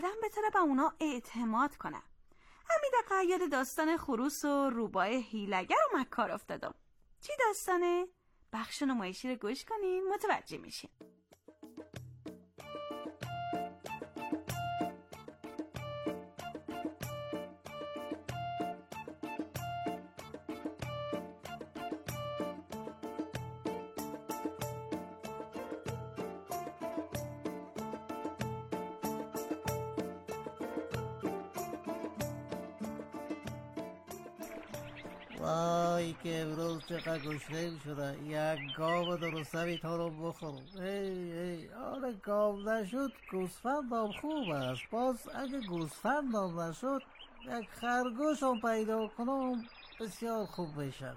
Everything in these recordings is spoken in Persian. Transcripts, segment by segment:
آدم بتونه به اونا اعتماد کنه. همین دقیقه یاد داستان خروس و روباه هیلگر و مکار افتادم. چی داستانه؟ بخش نمایشی رو گوش کنین متوجه میشین. وای که امروز چقدر گشنه شده، یک گاو درسته تا رو بخورم. آره گاو نشد گوسفندم خوب است، باز اگه گوسفندم نشد یک خرگوشم پیدا کنم بسیار خوب میشد.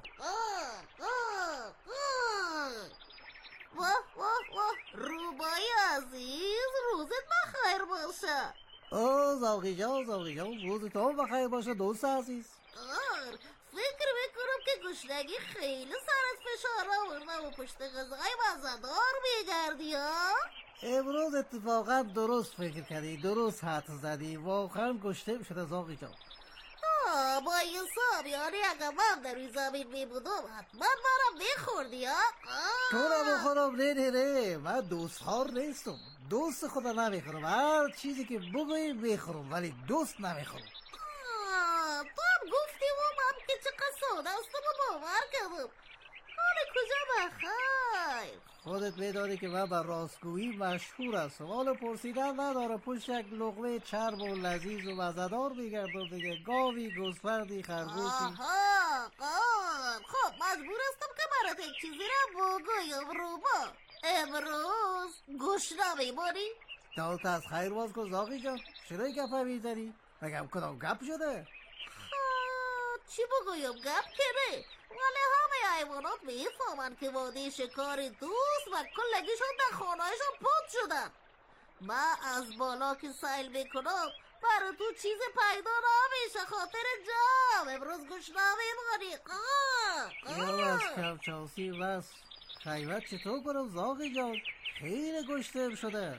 واه واه واه روبای عزیز، روزت بخیر باشه. زاغی جان روزتون بخیر باشه دوست عزیز. فکر میکنم که گشنگی خیلی سرت فشار آورده و پشت غذای مزه‌دار میگردی ها؟ امروز اتفاقا درست فکر کردی، درست حد زدی، واقعا گشنه شده زاغی جان. با حساب یعنی اگه من در این زمین میبودم حتما منم میخوردی ها؟ تو رو بخورم؟ نه من دوست خار نیستم، دوست خدا نمیخورم، هر چیزی که بگویی میخورم ولی دوست نمیخورم. تو هم گفتی و من که چقدر ساده است و باور کردم. حالا کجا بخیر؟ خودت میدانی که من بر راستگویی مشهور هستم، حالا پرسیدن نداره، پشت یک لقمه چرب و لذیذ و مزه‌دار میگردم دیگه، گاوی گوسفندی خرگوشی. خب مجبور هستم که برات یک چیزی را بگویم روبا. امروز گشنه میمانی؟ دالت از خیر باز کن زاغی جان، چرا این گپه میزنی؟ بگم کدام گپ شده؟ چی بگویم گپ که نه، ولی همه حیوانات میفهمن که وعده شکار دوست و کلگیشون در خانهایشون پود شدن. من از بالا که سیل میکنم برای تو چیز پیدا نمیشه، خاطر جام امروز گشنه میمانی. یا از کمچانسی بس خیوت چطور کنم زاغی جان؟ خیلی گشنه شده.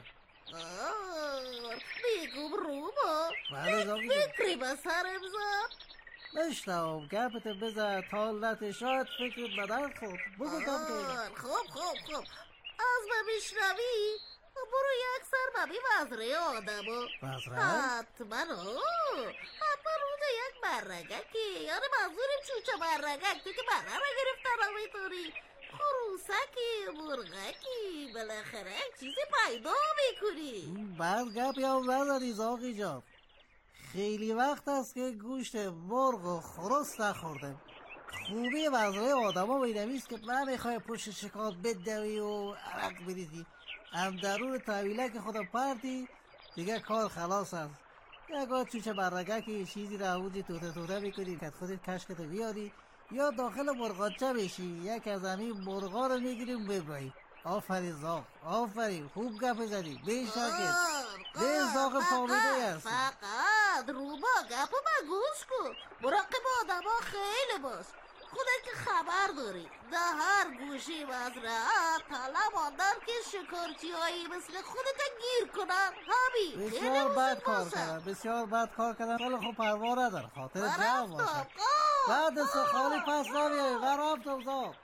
میگم روبا یک فکری به سرم زد. نشتم گپت بزن تا علت شاید فکرت بدن خود بگو کم که. خوب از من میشنوی برو یک سر ببین وزره آدمو. حتما اونجا یک برگکی، یعنی منظورم چوچه برگک، تو که بره رو گرفتن میتونی خروسکی مرغکی بالاخره یک چیزی پیدا میکنی. بعد گپ یا نزدی زاغی جان، خیلی وقت است که گوشت مرغ و خروس نخوردم. خوبی وزره آدم ها بیدمیست که نمیخوای پشت شکار بدوی و عرق بریزی، اندرون طویله که خدا پردی دیگه کار خلاص است. یا چوچه برگکی چیزی را اوجی توته میکنی که خودت کشکتو بیاری، یا داخل مرغاچه بشی یک از همین مرغا رو میگیریم ببرایی. آفرین زاغ، آفرین، خوب گپ زدی، بیشاکت به زاغ فامیده هستی. فقط روبا گپو من گوش کن، مراقب آدم ها خیلی باش، خودت که خبر داری در هر گوشی مزرعه تله ماندن که شکارچی هایی مثل خودت گیر کنن. همین بسیار بد کار کردن ولی خب پروا نداره، خاطر جمع باشه. بعد سخالی پس نمیایی و رفتم زاغ.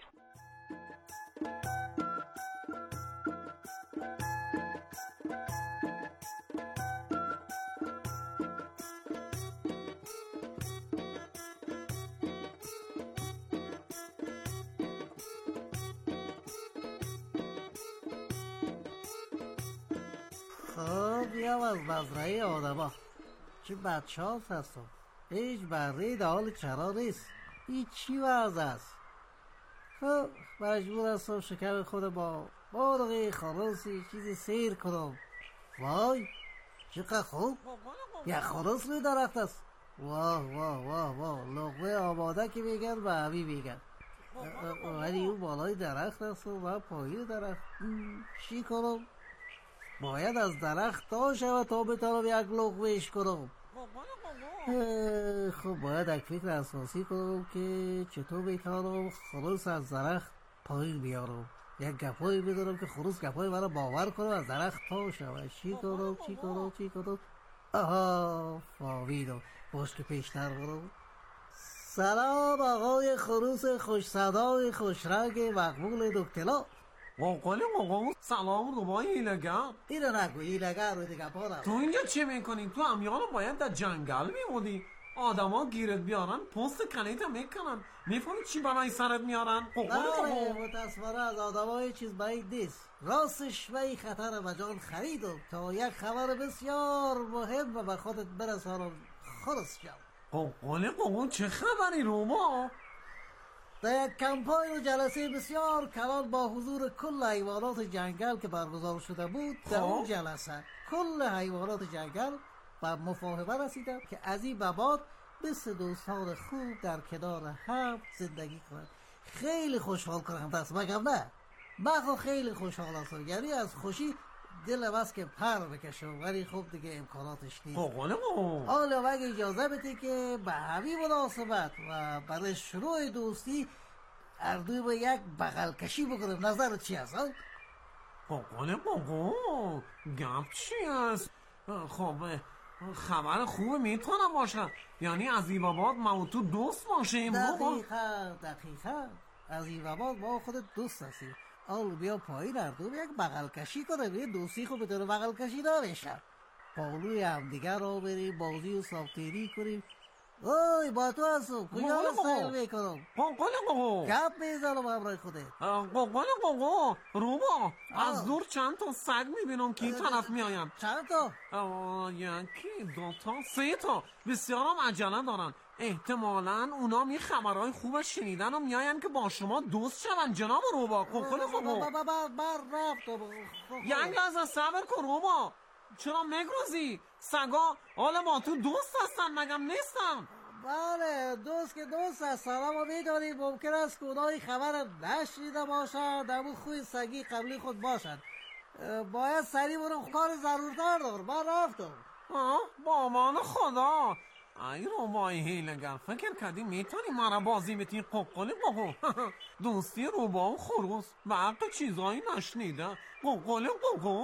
بیام از مزرعه آدم ها، چه بچه ها هستم، هیچ بره در حال چرا نیست، هیچی ورز است. خب مجبور هستم شکم خود با مرغی خروسی چیزی سیر کنم. وای چقدر خوب، یک خروس روی درخت است. واه لقمه آماده که میگن به همی میگن، ولی اون بالای درخت است و من پایین درخت. چی کنم؟ باید از درخت تا شود تا بتانم یک لقمه‌اش کنم. خب باید یک فکر اساسی کنم که چطور میتونم خروس از درخت پایین بیارم. یک گپایی بدونم که خروس گپای مرا باور کنم از درخت تا شود. چی کنم؟ آها فهمیدم. باش که پیشتر برو. سلام آقای خروس خوش صدای خوش رنگ مقبول دکتلا. قوقل سلام روبای هیلگر. اینو نگو، هیلگر رو دیگه پارم. تو اینجا چه میکنی؟ تو امیال باید در جنگل میمونی. آدما گیرت بیارن پست کنیت میکنن. میفهمی چی برای سرت میارن؟ نه متاسفانه از آدمای چیز باید نیست. راستش من خطر و جان خریدم تا یک خبر بسیار مهم و به خودت برسانم. خلص شد. قوقل چه خبری روما؟ در یک کمپاین و جلسه بسیار کلان با حضور کل حیوانات جنگل که برگزار شده بود، در اون جلسه کل حیوانات جنگل و مفاهمه رسیدن که از این به بعد مثل دوستان خوب در کنار هم زندگی کنند. خیلی خوشحال کننده است مگم نه؟ من خیلی خوشحال هستم، یعنی از خوشی دلم است که پر بکشم، ولی خب دیگه امکاناتش نیست. حالا اگه اجازه بده که به همین مناسبت و برای شروع دوستی اردوی با یک بغل کشی بکنم. نظرت چی هست؟ گپ چی هست؟ خب خبر خوبه میتونم باشم، یعنی از این بعد ما و تو دوست باشیم. دقیقا از این بعد ما خودت دوست هستیم. آل بیا پایین اردو یک بغل کشی کنم. یه دوستی خب بدون بغل کشی نمیشه. پالوی هم دیگر را بریم بازی و سافتیری کنیم. اوی با تو هستم کجا را سایل میکنم. گپ میزنم همراه خودت. روبا از دور چند تا سگ میبینم که این طرف میایم. چند تا؟ یکی دو تا سه تا. بسیارم عجله دارن. احتمالاً اونا می خبرهای خوب شنیدن و میاین که با شما دوست شون جناب روبا. یک از صبر کن روبا. چرا مگروزی؟ سگا حالا با تو دوست هستن مگم نیستن؟ بله دوست که دوست هستن، اما میدونید ممکن است که اونایی خبر نشنیده باشن، در اون خوی سگی قبلی خود باشن. باید سریع برم، کار ضرورتر دارم. من رفتم. با امان خدا. ای روبای هیلگر، فکر کردی میتونی مرا بازی بتی قوقلی قوقو. دوستی روبا و خروس و حق چیزایی نشنیده. قوقلی قوقو.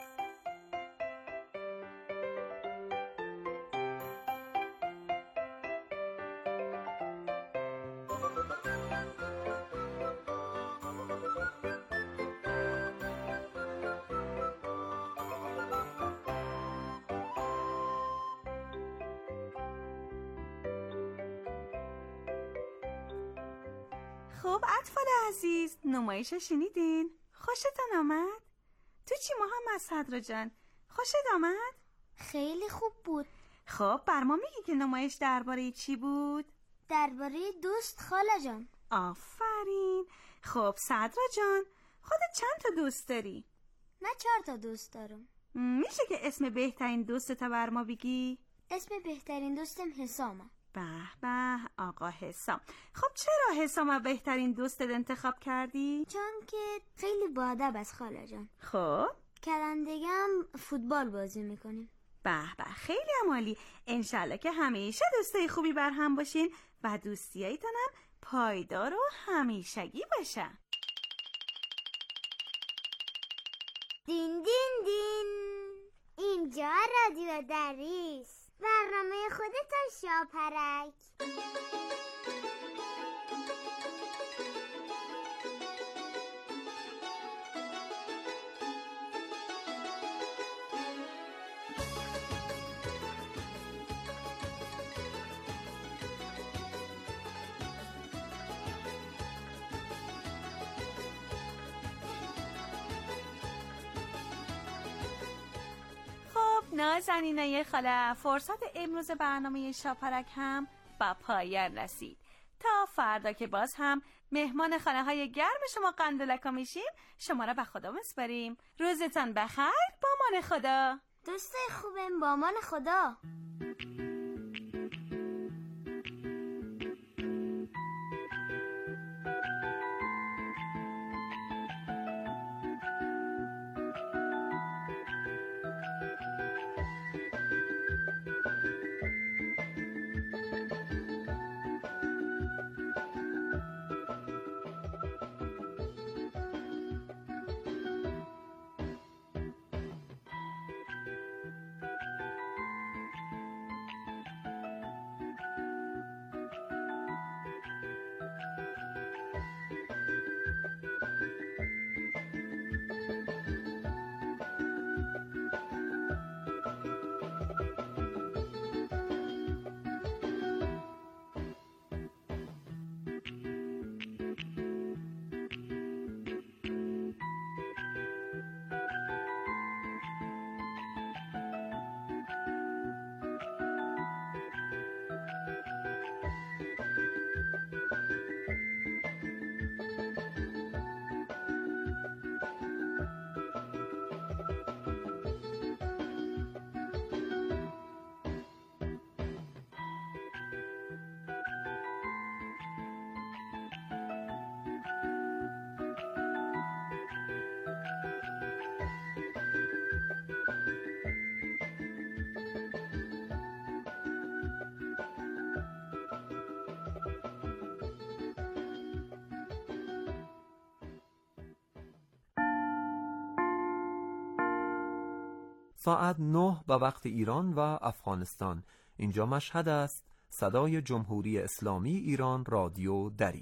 خب اطفال عزیز، نمایش شنیدین؟ خوشتون آمد؟ تو چی محمد صدرا جان؟ خوشت آمد؟ خیلی خوب بود. خب بر ما میگی که نمایش درباره چی بود؟ درباره دوست خاله جان. آفرین. خب صدرا جان، خودت چند تا دوست داری؟ من 4 تا دوست دارم. میشه که اسم بهترین دوستت بر ما بگی؟ اسم بهترین دوستم حسامه. به به آقا حسام. خب چرا حسام بهترین دوستت انتخاب کردی؟ چون که خیلی باادب است خاله جان. خب کلندگم فوتبال بازی میکنیم. به به خیلی عالی. انشالله که همیشه دوستای خوبی بر هم باشین و دوستیایتون هم پایدار و همیشگی باشه. دین دین دین، اینجا رادیو دریس، برنامه خودتان شاپرک. نازنینای خاله، فرصت امروز برنامه شاپرک هم با پایان رسید. تا فردا که باز هم مهمان خانه های گرم شما قندلکا میشیم، شما را به خدا میسپاریم. روزتان بخیر، با امان خدا. دوستای خوبم، با امان خدا. ساعت 9 به وقت ایران و افغانستان. اینجا مشهد است. صدای جمهوری اسلامی ایران رادیو دری.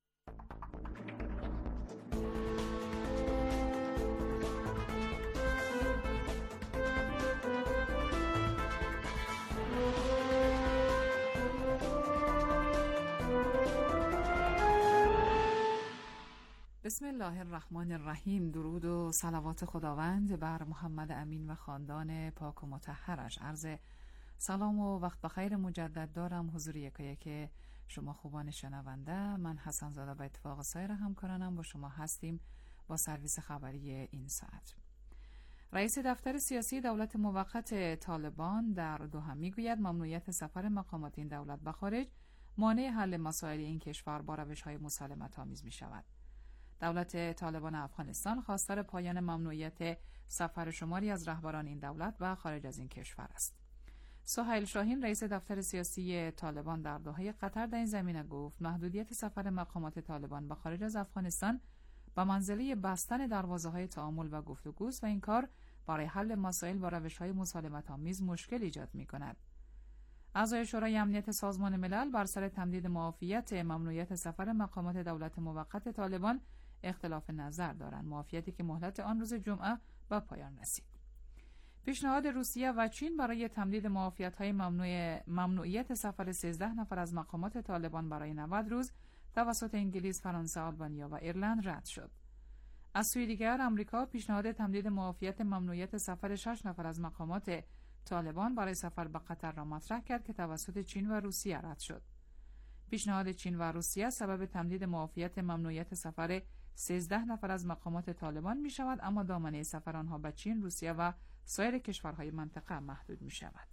بسم الله الرحمن الرحیم. درود و صلوات خداوند بر محمد امین و خاندان پاک و مطهرش. عرض سلام و وقت بخیر مجدد دارم حضور یکایک شما خوبان شنونده. من حسن زاده به اتفاق سایر همکارانم با شما هستیم با سرویس خبری این ساعت. رئیس دفتر سیاسی دولت موقت طالبان در دوحه میگوید ممنوعیت سفر مقامات این دولت به خارج مانع حل مسائل این کشور با روش‌های مسالمت‌آمیز می‌شود. دولت طالبان افغانستان خواستار پایان ممنوعیت سفر شماری از رهبران این دولت و خارج از این کشور است. سهیل شاهین رئیس دفتر سیاسی طالبان در دوحه قطر در این زمینه گفت محدودیت سفر مقامات طالبان به خارج از افغانستان به منزله بستن دروازه‌های تعامل و گفتگوست و این کار برای حل مسائل با روش‌های مسالمت‌آمیز مشکل ایجاد می‌کند. اعضای شورای امنیت سازمان ملل بر سر تمدید معافیت ممنوعیت سفر مقامات دولت موقت طالبان اختلاف نظر دارند، معافیتی که مهلت آن روز جمعه به پایان رسید. پیشنهاد روسیه و چین برای تمدید معافیت‌های ممنوعیت سفر 13 نفر از مقامات طالبان برای 90 روز توسط انگلیس، فرانسه، آلبانیا و ایرلند رد شد. از سوی دیگر آمریکا پیشنهاد تمدید معافیت ممنوعیت سفر 6 نفر از مقامات طالبان برای سفر به قطر را مطرح کرد که توسط چین و روسیه رد شد. پیشنهاد چین و روسیه سبب تمدید معافیت ممنوعیت سفر 13 نفر از مقامات طالبان می شود، اما دامنه سفر آنها به چین، روسیه و سایر کشورهای منطقه محدود می شود.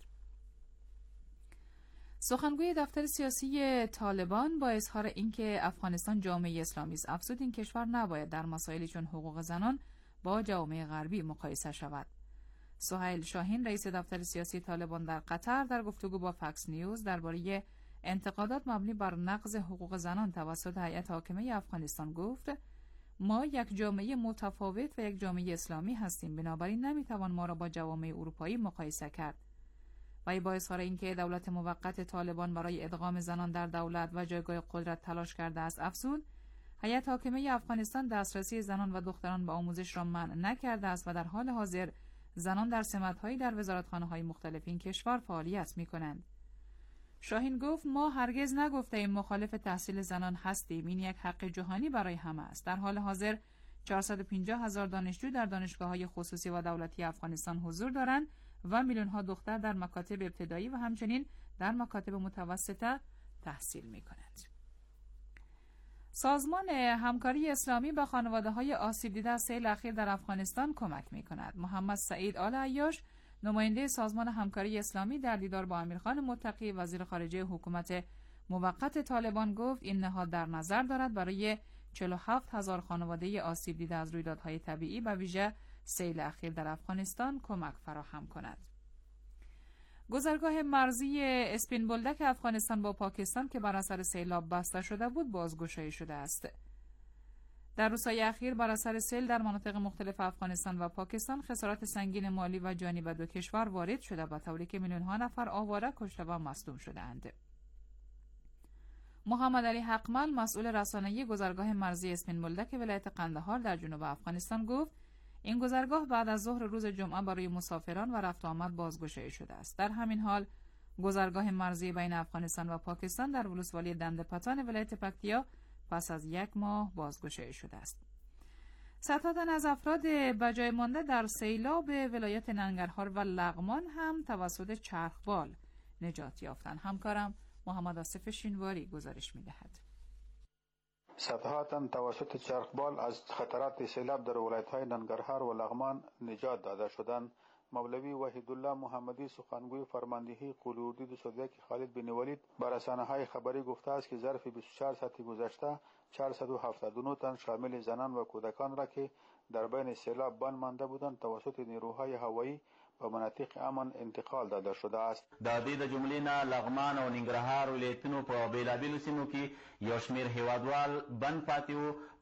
سخنگوی دفتر سیاسی طالبان با اظهار اینکه افغانستان جامعه اسلامی است افزود این کشور نباید در مسائلی چون حقوق زنان با جوامع غربی مقایسه شود. سهیل شاهین رئیس دفتر سیاسی طالبان در قطر در گفتگو با فکس نیوز درباره انتقادات مبنی بر نقض حقوق زنان توسط هیئت حاکمه افغانستان گفت ما یک جامعه متفاوت و یک جامعه اسلامی هستیم، بنابراین نمیتوان ما را با جوامع اروپایی مقایسه کرد. و با اظهار اینکه دولت موقت طالبان برای ادغام زنان در دولت و جایگاه قدرت تلاش کرده است افزود هیئت حاکمه افغانستان دسترسی زنان و دختران به آموزش را منع نکرده است و در حال حاضر زنان در سمت‌هایی در وزارتخانه‌های مختلف این کشور فعالیت می‌کنند. شاهین گفت ما هرگز نگفتیم مخالف تحصیل زنان هستیم، این یک حق جهانی برای همه است. در حال حاضر 450,000 دانشجو در دانشگاه‌های خصوصی و دولتی افغانستان حضور دارند و میلیون‌ها دختر در مکاتب ابتدایی و همچنین در مکاتب متوسطه تحصیل می‌کنند. سازمان همکاری اسلامی به خانواده‌های آسیب دیده از سیل اخیر در افغانستان کمک می‌کند. محمد سعید آل عیاش نماینده سازمان همکاری اسلامی در دیدار با امیرخان متقی وزیر خارجه حکومت موقت طالبان گفت این نهاد در نظر دارد برای 47,000 خانواده آسیب دیده از رویدادهای طبیعی به ویژه سیل اخیر در افغانستان کمک فراهم کند. گذرگاه مرزی اسپین بولدک افغانستان با پاکستان که بر اثر سیلاب بسته شده بود بازگشایی شده است. در روزهای اخیر بر اثر سیل در مناطق مختلف افغانستان و پاکستان خسارات سنگین مالی و جانی به دو کشور وارد شده به طوری که میلیون‌ها نفر آواره کشته و مصدوم شده‌اند. محمد علی حقمل مسئول رسانه‌ای گذرگاه مرزی اسپین بولدک ولایت قندهار در جنوب افغانستان گفت این گذرگاه بعد از ظهر روز جمعه برای مسافران و رفت و آمد بازگشایی شده است. در همین حال گذرگاه مرزی بین افغانستان و پاکستان در ولسوالی دندپتان ولایت پکتیا پس از 1 ماه بازگشایی شده است. صدها تن از افراد بجای مانده در سیلاب ولایت ننگرهار و لغمان هم توسط چرخبال نجات یافتند. همکارم محمد آصف شینواری گزارش می‌دهد. صدها تن توسط چرخبال از خطرات سیلاب در ولایت‌های ننگرهار و لغمان نجات داده شدند. مولوی وحیدالله محمدی سخنگوی فرماندهی قلعه‌ردی سودک خالد بن ولید بر رسانه‌های خبری گفته است که ظرف 24 ساعت گذشته 479 تن شامل زنان و کودکان را که در بین سیلاب بند مانده بودند توسط نیروهای هوایی به مناطق امن انتقال داده شده است. د دې د جملې نه لغمان او ننګرهار ولایتونو په بیلابیلو سیمو کې یو شمېر هیوادوال بند پاتې وو،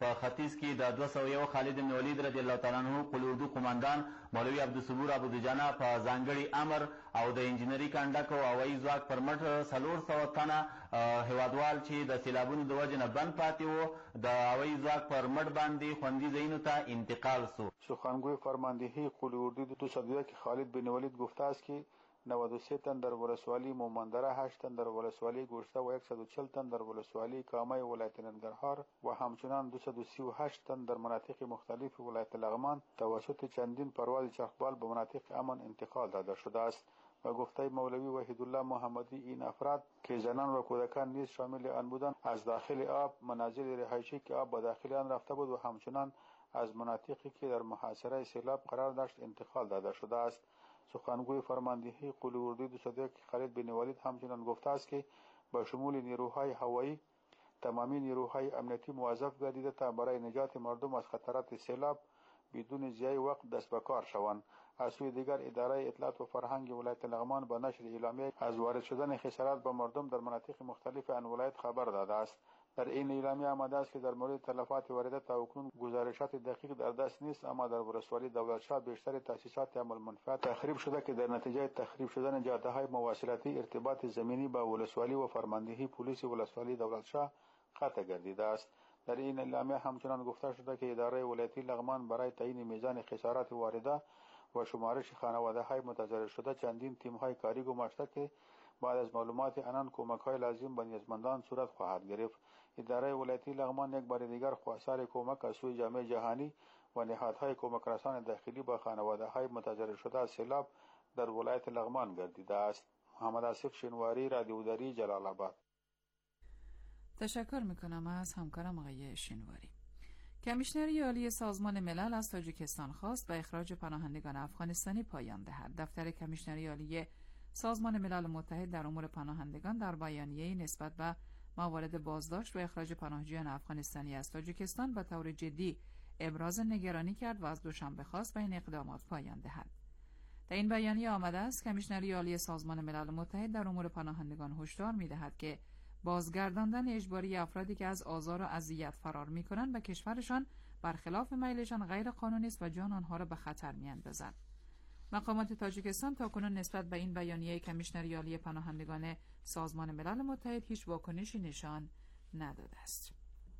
په ختیځ کې د 201 خالد بن ولید رضی الله تعالی عنہ قل اردو قومندان مولوي عبدالصبور ابودجانه په ځانګړي امر او د انجنیري کنډک او هوایي ځواک پر مټ 400 تنه هیوادوال چې د سیلابونو د وجې نه بند پاتې وو د هوایي ځواک پر مټ باندې خوندي ځایونو ته انتقال سو. سخنگوی فرماندهی قل اردو 201 خالد بن ولید گفته است که 93 تن در ولسوالی مومندره، 8 تن در ولسوالی گوشته و 140 تن در ولسوالی کامه ولایت ننگرهار و همچنان 238 تن در مناطق مختلف ولایت لغمان توسط چندین پرواز چرخبال به مناطق امن انتقال داده شده است. و گفته مولوی وحیدالله محمدی این افراد که زنان و کودکان نیز شامل آن بودند از داخل آب منازل رهایشی که آب به داخل آن رفته بود و همچنان از مناطقی که در محاصره سیلاب قرار داشت انتقال داده شده است. سخنگوی فرماندهی قل اردو 201 خالد بن ولید همچنان گفته است که با شمول نیروهای هوایی تمامی نیروهای امنیتی موظف گردیده تا برای نجات مردم از خطرات سیلاب بدون ضیاع وقت دست به کار شوند. از سوی دیگر اداره اطلاعات و فرهنگ ولایت لغمان با نشر اعلامیه از وارد شدن خسارات به مردم در مناطق مختلف آن ولایت خبر داده است. در این اعلامیه آمده است که در مورد تلفات وارده تا اکنون گزارشات دقیق در دست نیست، اما در ولسوالی دولتشاه بیشتر تاسیسات عمل منفعت تخریب شده که در نتیجه تخریب شدن جاده‌های مواصلاتی ارتباط زمینی با ولسوالی و فرماندهی پلیس ولسوالی دولتشاه قطع گردیده است. در این اعلامیه همچنان گفته شده که اداره ولایتی لغمان برای تعیین میزان خسارات وارده و شمارش خانواده‌های متضرر شده چندین تیم‌های کاری گماشته که بعد از معلومات آنان کمک‌های لازم به نیازمندان صورت خواهد گرفت. اداره ولایتی لغمان یک بار دیگر خواستار کمک از سوی جامعه جهانی و نهادهای کمک رسان داخلی با خانواده‌های متضرر شده از سیلاب در ولایت لغمان گردیده است. محمد آصف شنواری، رادیو دری، جلال آباد. تشکر میکنم از همکارم آقای شنواری. کمیشنری عالی سازمان ملل از تاجیکستان خواست به اخراج پناهندگان افغانستانی پایان دهد. دفتر کمیشنری عالی سازمان ملل متحد در امور پناهندگان در بیانیه‌ای نسبت به موارد بازداشت و اخراج پناهجویان افغانستانی از تاجیکستان به طور جدی ابراز نگرانی کرد و از دوشنبه خواست به این اقدامات پایان دهد. در این بیانیه آمده است کمیشنری عالی سازمان ملل متحد در امور پناهندگان هشدار می‌دهد که بازگرداندن اجباری افرادی که از آزار و اذیت فرار می‌کنند به کشورشان برخلاف میلشان غیر قانونی است و جان آنها را به خطر می‌اندازد. مقامات تاجیکستان تاکنون نسبت به این بیانیه کمیشنری عالی پناهندگان سازمان ملل متحد هیچ واکنشی نشان نداده است.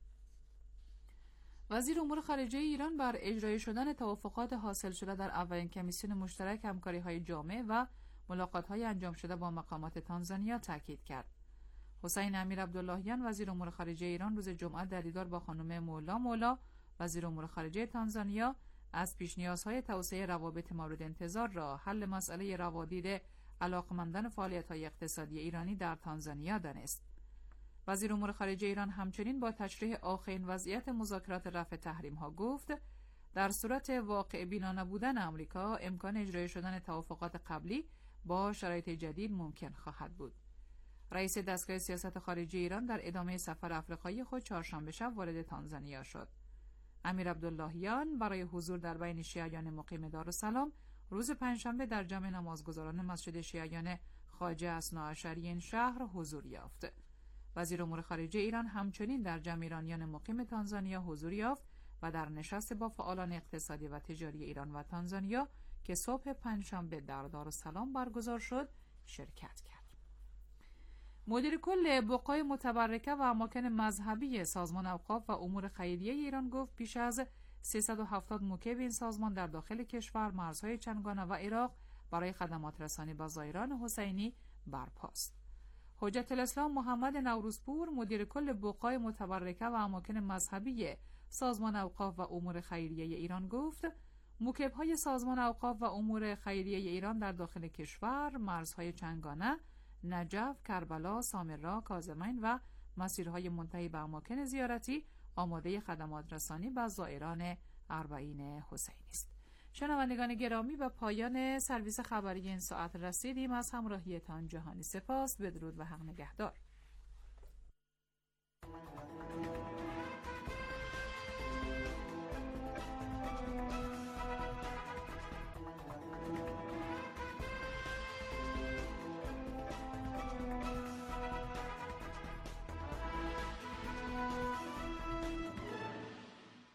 وزیر امور خارجه ایران بر اجرای شدن توافقات حاصل شده در اولین کمیسیون مشترک همکاری‌های جامع و ملاقات‌های انجام شده با مقامات تانزانیا تاکید کرد. حسین امیر عبداللهیان وزیر امور خارجه ایران روز جمعه در دیدار با خانم مولا وزیر امور خارجه تانزانیا از پیش‌نیازهای توسعه روابط مورد انتظار را حل مسئله روادید علاقمندان فعالیت‌های اقتصادی ایرانی در تانزانیا دانست. وزیر امور خارجه ایران همچنین با تشریح آخرین وضعیت مذاکرات رفع تحریم‌ها گفت در صورت واقع بینا نبودن آمریکا امکان اجرای شدن توافقات قبلی با شرایط جدید ممکن خواهد بود. رئیس دستگاه سیاست خارجی ایران در ادامه سفر آفریقایی خود چهارشنبه شب وارد تانزانیا شد. امیر عبداللهیان برای حضور در بین شیعیان مقیم دارالسلام روز پنجشنبه در جمع نمازگزاران مسجد شیعیان خواجه اثناعشری این شهر حضور یافت. وزیر امور خارجه ایران همچنین در جمع ایرانیان مقیم تانزانیا حضور یافت و در نشست با فعالان اقتصادی و تجاری ایران و تانزانیا که صبح پنجشنبه در دارالسلام برگزار شد شرکت کرد. مدیر کل بقای متبرکه و اماکن مذهبی سازمان اوقاف و امور خیریه ایران گفت بیش از 370 موکب این سازمان در داخل کشور، مرزهای چنگانه و عراق برای خدمات رسانی به زائران حسینی برپاست. حجت الاسلام محمد نوروزپور مدیر کل بقای متبرکه و اماکن مذهبی سازمان اوقاف و امور خیریه ایران گفت موکب‌های سازمان اوقاف و امور خیریه ایران در داخل کشور، مرزهای چنگانه، نجف، کربلا، سامرا، کاظمین و مسیرهای منتهی به اماکن زیارتی آماده خدمات رسانی به زائران اربعین حسینی است. شنوندگان گرامی، به پایان سرویس خبری این ساعت رسیدیم. از همراهیتان جهانی سپاس. بدرود و حق نگهدار.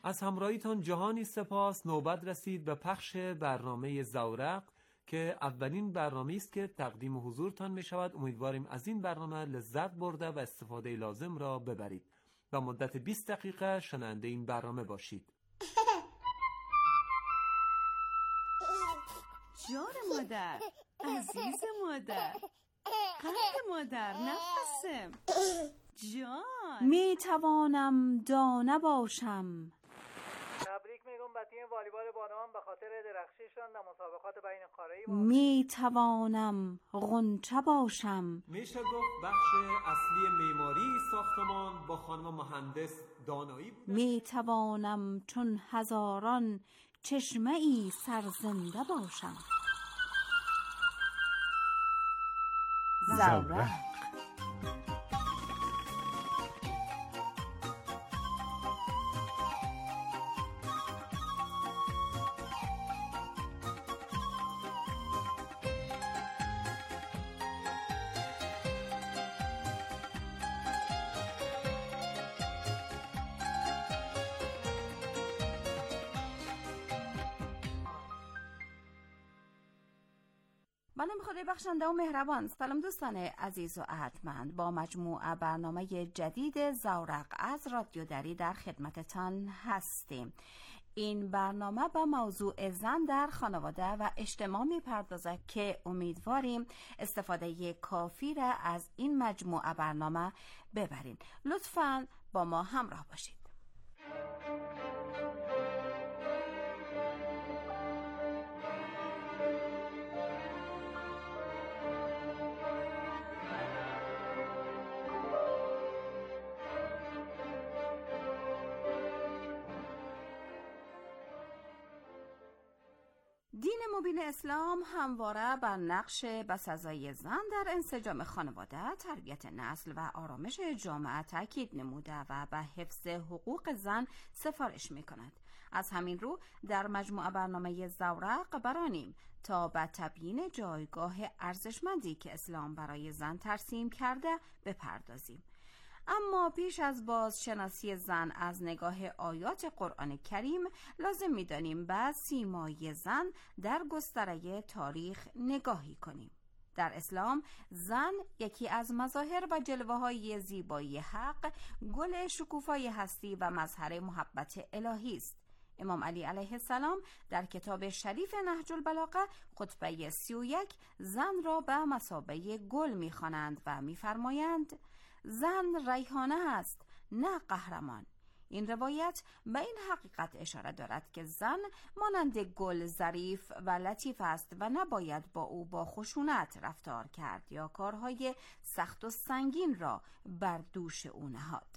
از همراهیتان جهانی سپاس. نوبت رسید به پخش برنامه زورق که اولین برنامه است که تقدیم حضورتان می شود. امیدواریم از این برنامه لذت برده و استفاده لازم را ببرید و مدت 20 دقیقه شنونده این برنامه باشید. جان مادر، عزیز مادر، قلب مادر، نفسم جان. می توانم دانه باشم. تبریک میگم به تیم والیبال بانوان به خاطر درخشیشان در مسابقات بین قاره‌ای. می توانم غنچه باشم. میشه گفت بخش اصلی معماری ساختمان با خانم مهندس دانایی بود. می توانم چون هزاران چشمه ای سرزنده باشم. زورق. بنام خدای بخشنده و مهربان. سلام دوستان عزیز و ارجمند، با مجموعه برنامه جدید زورق از رادیو دری در خدمتتان هستیم. این برنامه به موضوع زن در خانواده و اجتماع می‌پردازد که امیدواریم استفاده کافی را از این مجموعه برنامه ببرید. لطفاً با ما همراه باشید. دین مبین اسلام همواره بر نقش بسزای زن در انسجام خانواده، تربیت نسل و آرامش جامعه تاکید نموده و به حفظ حقوق زن سفارش می کند. از همین رو در مجموعه برنامه زورق برانیم تا به تبیین جایگاه ارزشمندی که اسلام برای زن ترسیم کرده بپردازیم. اما پیش از بازشناسی زن از نگاه آیات قرآن کریم، لازم می‌دانیم به سیمای زن در گستره تاریخ نگاهی کنیم. در اسلام زن یکی از مظاهر و جلوه‌های زیبایی حق، گل شکوفای هستی و مظهر محبت الهی است. امام علی علیه السلام در کتاب شریف نهج البلاغه خطبه 31 زن را به مثابه گل می‌خوانند و می‌فرمایند زن ریحانه است نه قهرمان. این روایت به این حقیقت اشاره دارد که زن مانند گل ظریف و لطیف است و نباید با او با خشونت رفتار کرد یا کارهای سخت و سنگین را بر دوش او نهاد.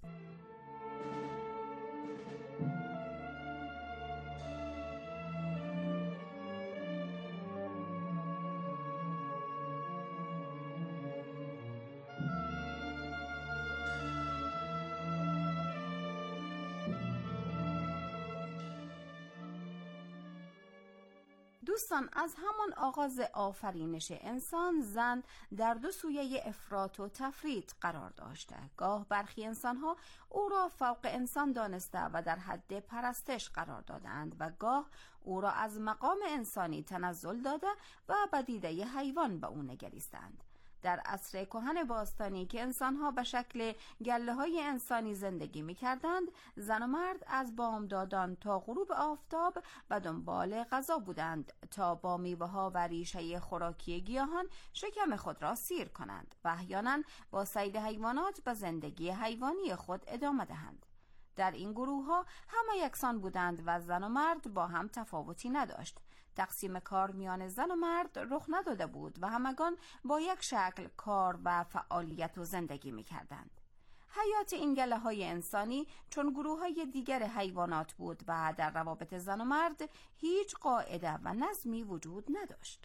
دوستان، از همان آغاز آفرینش انسان زن در دو سویه افراط و تفرید قرار داشته. گاه برخی انسانها او را فوق انسان دانسته و در حد پرستش قرار دادند و گاه او را از مقام انسانی تنزل داده و به دیده حیوان به او نگریستند. در عصر کهن باستانی که انسانها به شکل گله‌های انسانی زندگی می‌کردند، زن و مرد از بامدادان تا غروب آفتاب به دنبال غذا بودند تا با میوه‌ها و ریشه خوراکی گیاهان شکم خود را سیر کنند و احیانا با صید حیوانات به زندگی حیوانی خود ادامه دهند. در این گروه‌ها همه یکسان بودند و زن و مرد با هم تفاوتی نداشت. تقسیم کار میان زن و مرد رخ نداده بود و همگان با یک شکل کار و فعالیت و زندگی می‌کردند. حیات این گله‌های انسانی چون گروه‌های دیگر حیوانات بود و در روابط زن و مرد هیچ قاعده و نظمی وجود نداشت.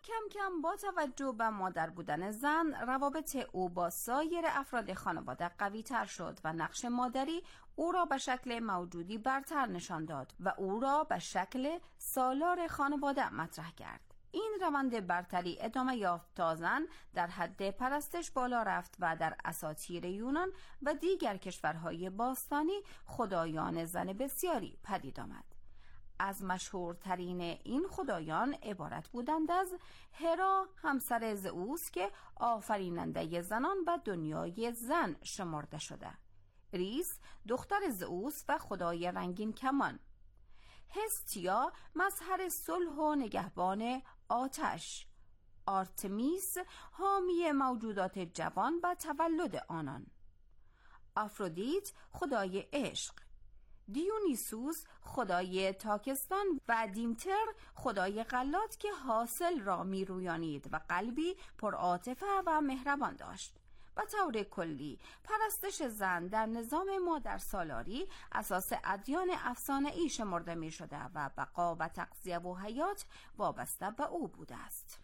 کم کم با توجه به مادر بودن زن، روابط او با سایر افراد خانواده قوی تر شد و نقش مادری او را به شکل موجودی برتر نشان داد و او را به شکل سالار خانواده مطرح کرد. این روند برتری ادامه یافت تا زن در حد پرستش بالا رفت و در اساطیر یونان و دیگر کشورهای باستانی خدایان زن بسیاری پدید آمد. از مشهورترین این خدایان عبارت بودند از هرا همسر زئوس که آفریننده زنان و دنیای زن شمرده شده، ریس دختر زئوس و خدای رنگین کمان، هستیا مظهر صلح و نگهبان آتش، آرتمیس حامی موجودات جوان و تولد آنان، آفرودیت خدای عشق، دیونیسوس خدای تاکستان و دیمتر خدای غلات که حاصل را می رویانید و قلبی پر عاطفه و مهربان داشت. به طور کلی پرستش زن در نظام مادرسالاری اساس ادیان افسانه‌ای شمرده می شده و بقا و تغذیه و حیات وابسته به او بوده است.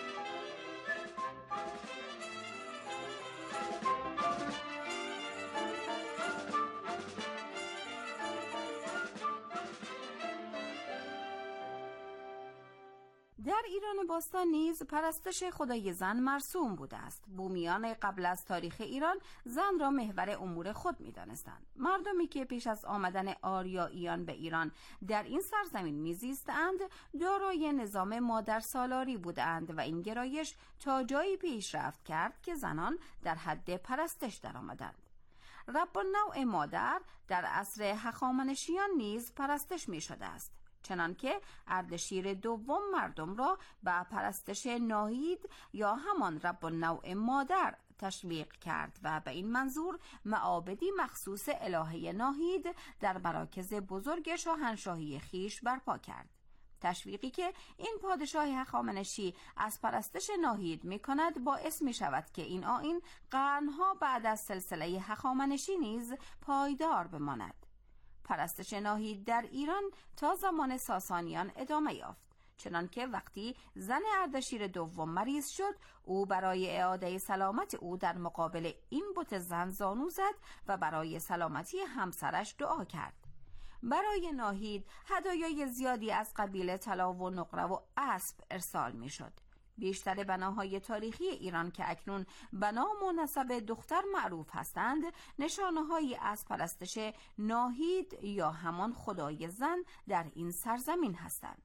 در ایران باستان نیز پرستش خدای زن مرسوم بوده است. بومیان قبل از تاریخ ایران زن را محور امور خود می‌دانستند. مردمی که پیش از آمدن آریاییان به ایران در این سرزمین می‌زیستند، دارای نظام مادرسالاری بودند و این گرایش تا جایی پیشرفت کرد که زنان در حد پرستش درآمدند. رب النوع مادر در عصر هخامنشیان نیز پرستش می‌شده است، چنانکه اردشیر دوم مردم را به پرستش ناهید یا همان رب النوع مادر تشویق کرد و به این منظور معابدی مخصوص الهه ناهید در مراکز بزرگ شاهنشاهی خیش برپا کرد. تشویقی که این پادشاه هخامنشی از پرستش ناهید می کند باعث می شود که این آیین قرنها بعد از سلسله هخامنشی نیز پایدار بماند. پرستش ناهید در ایران تا زمان ساسانیان ادامه یافت، چنانکه وقتی زن اردشیر دوم مریض شد، او برای اعاده سلامت او در مقابل این بت زن زانو زد و برای سلامتی همسرش دعا کرد. برای ناهید هدایای زیادی از قبیل طلا و نقره و اسب ارسال می شد. بیشتر بناهای تاریخی ایران که اکنون بنا و نسب دختر معروف هستند، نشانه‌هایی از پرستش ناهید یا همان خدای زن در این سرزمین هستند.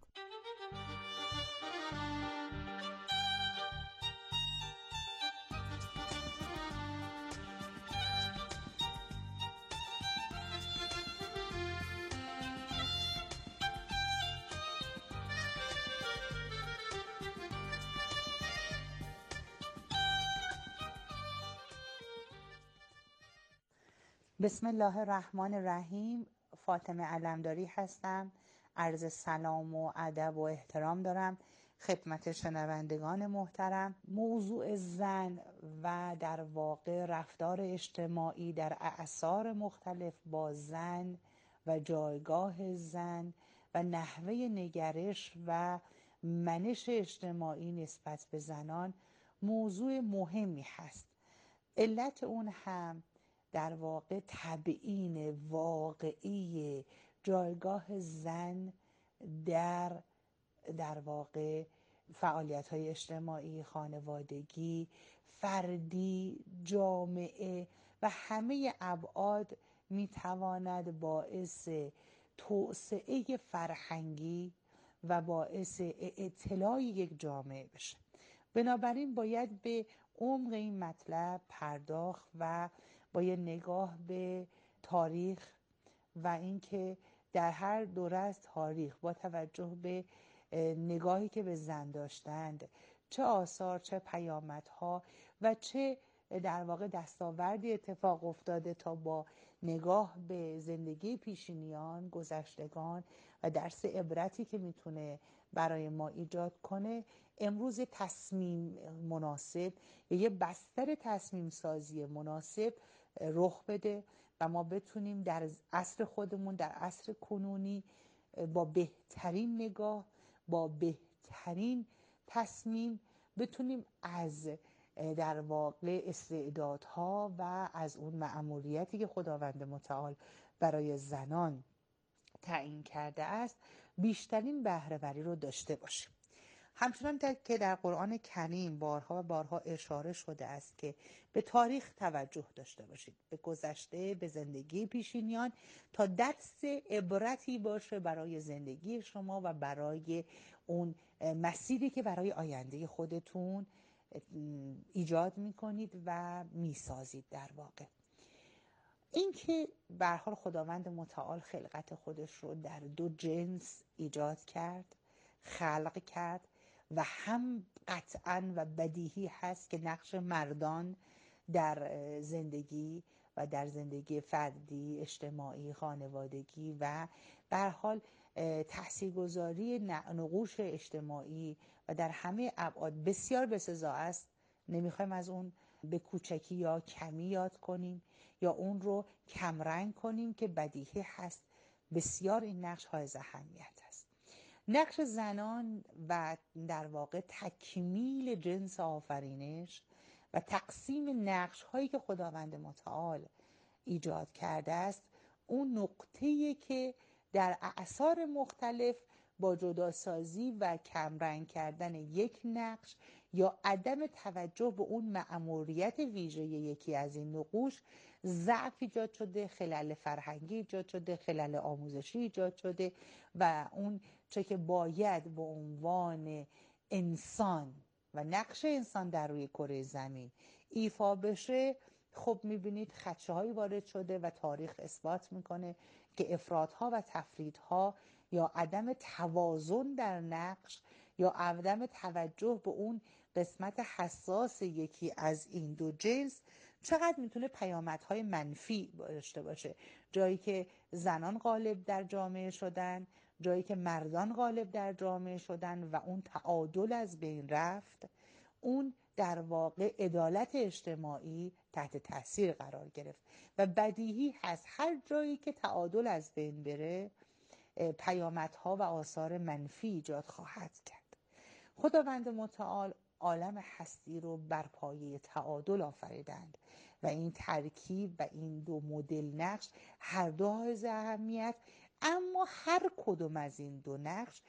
بسم الله الرحمن الرحیم. فاطمه علمداری هستم. عرض سلام و ادب و احترام دارم خدمت شنوندگان محترم. موضوع زن و در واقع رفتار اجتماعی در اعصار مختلف با زن و جایگاه زن و نحوه نگرش و منش اجتماعی نسبت به زنان موضوع مهمی هست. علت اون هم در واقع تبیین واقعی جایگاه زن در واقع فعالیت‌های اجتماعی، خانوادگی، فردی، جامعه و همه ابعاد می‌تواند باعث توسعه فرهنگی و باعث اطلاع یک جامعه بشه. بنابراین باید به عمق این مطلب پرداخت و با یه نگاه به تاریخ و اینکه در هر دوره از تاریخ با توجه به نگاهی که به زن داشتند چه آثار، چه پیامدها و چه در واقع دستاوردی اتفاق افتاده تا با نگاه به زندگی پیشینیان، گذشتگان و درس عبرتی که میتونه برای ما ایجاد کنه، امروز تصمیم مناسب یا یه بستر تصمیم سازی مناسب رخ بده و ما بتونیم در عصر خودمون، در عصر کنونی با بهترین نگاه، با بهترین تصمیم بتونیم از در واقع استعدادها و از اون مأموریتی که خداوند متعال برای زنان تعیین کرده است بیشترین بهره‌وری رو داشته باشیم. همچنان که در قرآن کریم بارها و بارها اشاره شده است که به تاریخ توجه داشته باشید، به گذشته، به زندگی پیشینیان، تا درس عبرتی باشه برای زندگی شما و برای اون مسیری که برای آینده خودتون ایجاد میکنید و میسازید. در واقع این که به هر حال خداوند متعال خلقت خودش رو در دو جنس ایجاد کرد، خلق کرد و هم قطعاً و بدیهی هست که نقش مردان در زندگی و در زندگی فردی، اجتماعی، خانوادگی و به هر حال تاثیرگذاری نقوش اجتماعی و در همه ابعاد بسیار بسزا است. نمیخوایم از اون به کوچکی یا کمی یاد کنیم یا اون رو کمرنگ کنیم که بدیهی هست. بسیار این نقش حائز اهمیت است. نقش زنان و در واقع تکمیل جنس آفرینش و تقسیم نقش هایی که خداوند متعال ایجاد کرده است، اون نقطه‌ای که در اعصار مختلف با جداسازی و کمرنگ کردن یک نقش یا عدم توجه به اون مأموریت ویژه یکی از این نقوش ضعف ایجاد شده، خلل فرهنگی ایجاد شده، خلل آموزشی ایجاد شده و اون چه که باید به عنوان انسان و نقش انسان در روی کره زمین ایفا بشه، خب میبینید خدشه‌هایی وارد شده و تاریخ اثبات میکنه که افراط‌ها و تفریط‌ها یا عدم توازن در نقش یا عدم توجه به اون قسمت حساس یکی از این دو جنس چقدر میتونه پیامدهای منفی داشته باشه. جایی که زنان غالب در جامعه شدن، جایی که مردان غالب در جامعه شدن و اون تعادل از بین رفت، اون در واقع عدالت اجتماعی تحت تاثیر قرار گرفت و بدیهی هست هر جایی که تعادل از بین بره پیامدها و آثار منفی ایجاد خواهد کرد. خداوند متعال عالم هستی رو بر پایه تعادل آفریدند و این ترکیب و این دو مدل نقش هر دو حائز اهمیت، اما هر کدوم از این دو نقش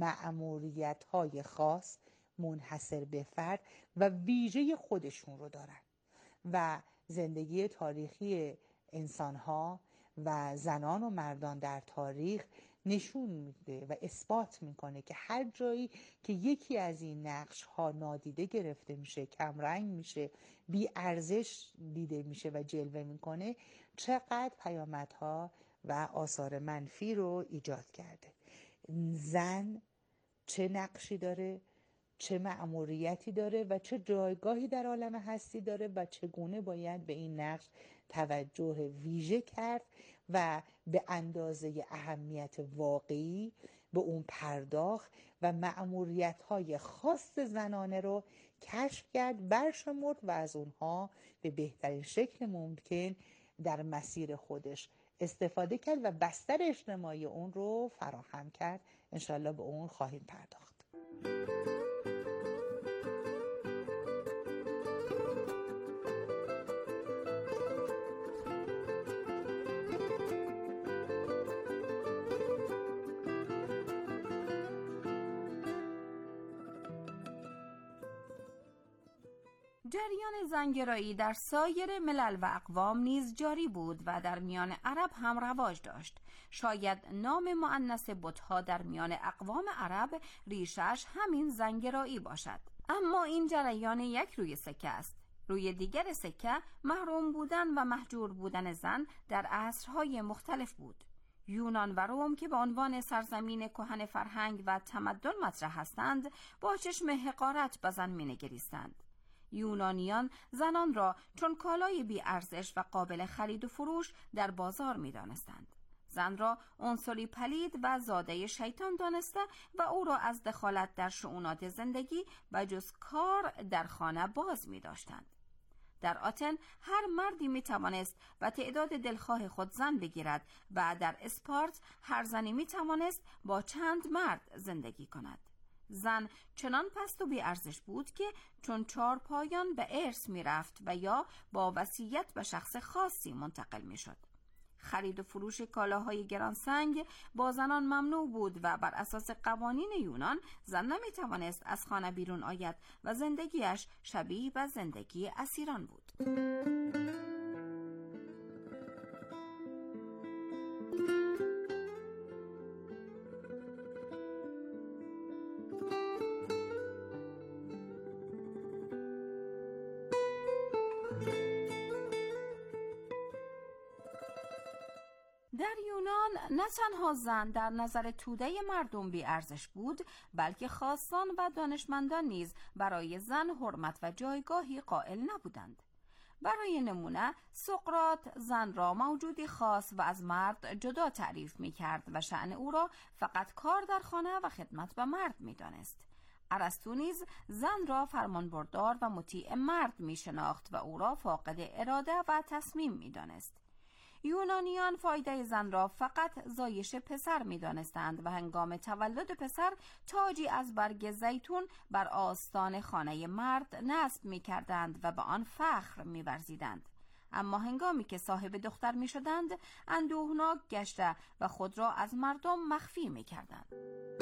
مأموریت‌های خاص منحصر به فرد و ویژه خودشون رو دارن و زندگی تاریخی انسان‌ها و زنان و مردان در تاریخ نشون میده و اثبات میکنه که هر جایی که یکی از این نقش ها نادیده گرفته میشه، کمرنگ میشه، بی ارزش دیده میشه و جلوه میکنه، چقدر پیامدها و آثار منفی رو ایجاد کرده. زن چه نقشی داره، چه مأموریتی داره و چه جایگاهی در عالم هستی داره و چگونه باید به این نقش توجه ویژه کرد و به اندازه اهمیت واقعی به اون پرداخت و مأموریت‌های خاص زنانه رو کشف کرد، برشمرد و از اونها به بهترین شکل ممکن در مسیر خودش استفاده کرد و بستر اجتماعی اون رو فراهم کرد. انشالله به اون خواهیم پرداخت. جریان زنگرایی در سایر ملل و اقوام نیز جاری بود و در میان عرب هم رواج داشت. شاید نام مؤنث بت‌ها در میان اقوام عرب ریشش همین زنگرایی باشد. اما این جریان یک روی سکه است. روی دیگر سکه محروم بودن و مهجور بودن زن در عصرهای مختلف بود. یونان و روم که به عنوان سرزمین کهن فرهنگ و تمدن مطرح هستند، با چشم حقارت به زن می‌نگریستند. یونانیان زنان را چون کالای بی ارزش و قابل خرید و فروش در بازار می دانستند. زن را عنصری پلید و زاده شیطان دانسته و او را از دخالت در شؤونات زندگی و جز کار در خانه باز می داشتند. در آتن هر مردی می توانست و تعداد دلخواه خود زن بگیرد و در اسپارت هر زنی می توانست با چند مرد زندگی کند. زن چنان پست و بی ارزش بود که چون 4 پایان به ارث می رفت و یا با وصیت به شخص خاصی منتقل می شد. خرید و فروش کالاهای گرانسنگ با زنان ممنوع بود و بر اساس قوانین یونان زن نمی توانست از خانه بیرون آید و زندگیش شبیه به زندگی اسیران بود. در یونان نه تنها زن در نظر توده مردم بی ارزش بود، بلکه خاصان و دانشمندان نیز برای زن حرمت و جایگاهی قائل نبودند. برای نمونه سقراط زن را موجودی خاص و از مرد جدا تعریف می کرد و شأن او را فقط کار در خانه و خدمت به مرد می دانست. ارسطو نیز زن را فرمانبردار و مطیع مرد می شناخت و او را فاقد اراده و تصمیم می دانست. یونانیان فایده زن را فقط زایش پسر می دانستند و هنگام تولد پسر تاجی از برگ زیتون بر آستان خانه مرد نصب می کردند و به آن فخر می ورزیدند. اما هنگامی که صاحب دختر می شدند اندوهناک گشته و خود را از مردم مخفی می کردند.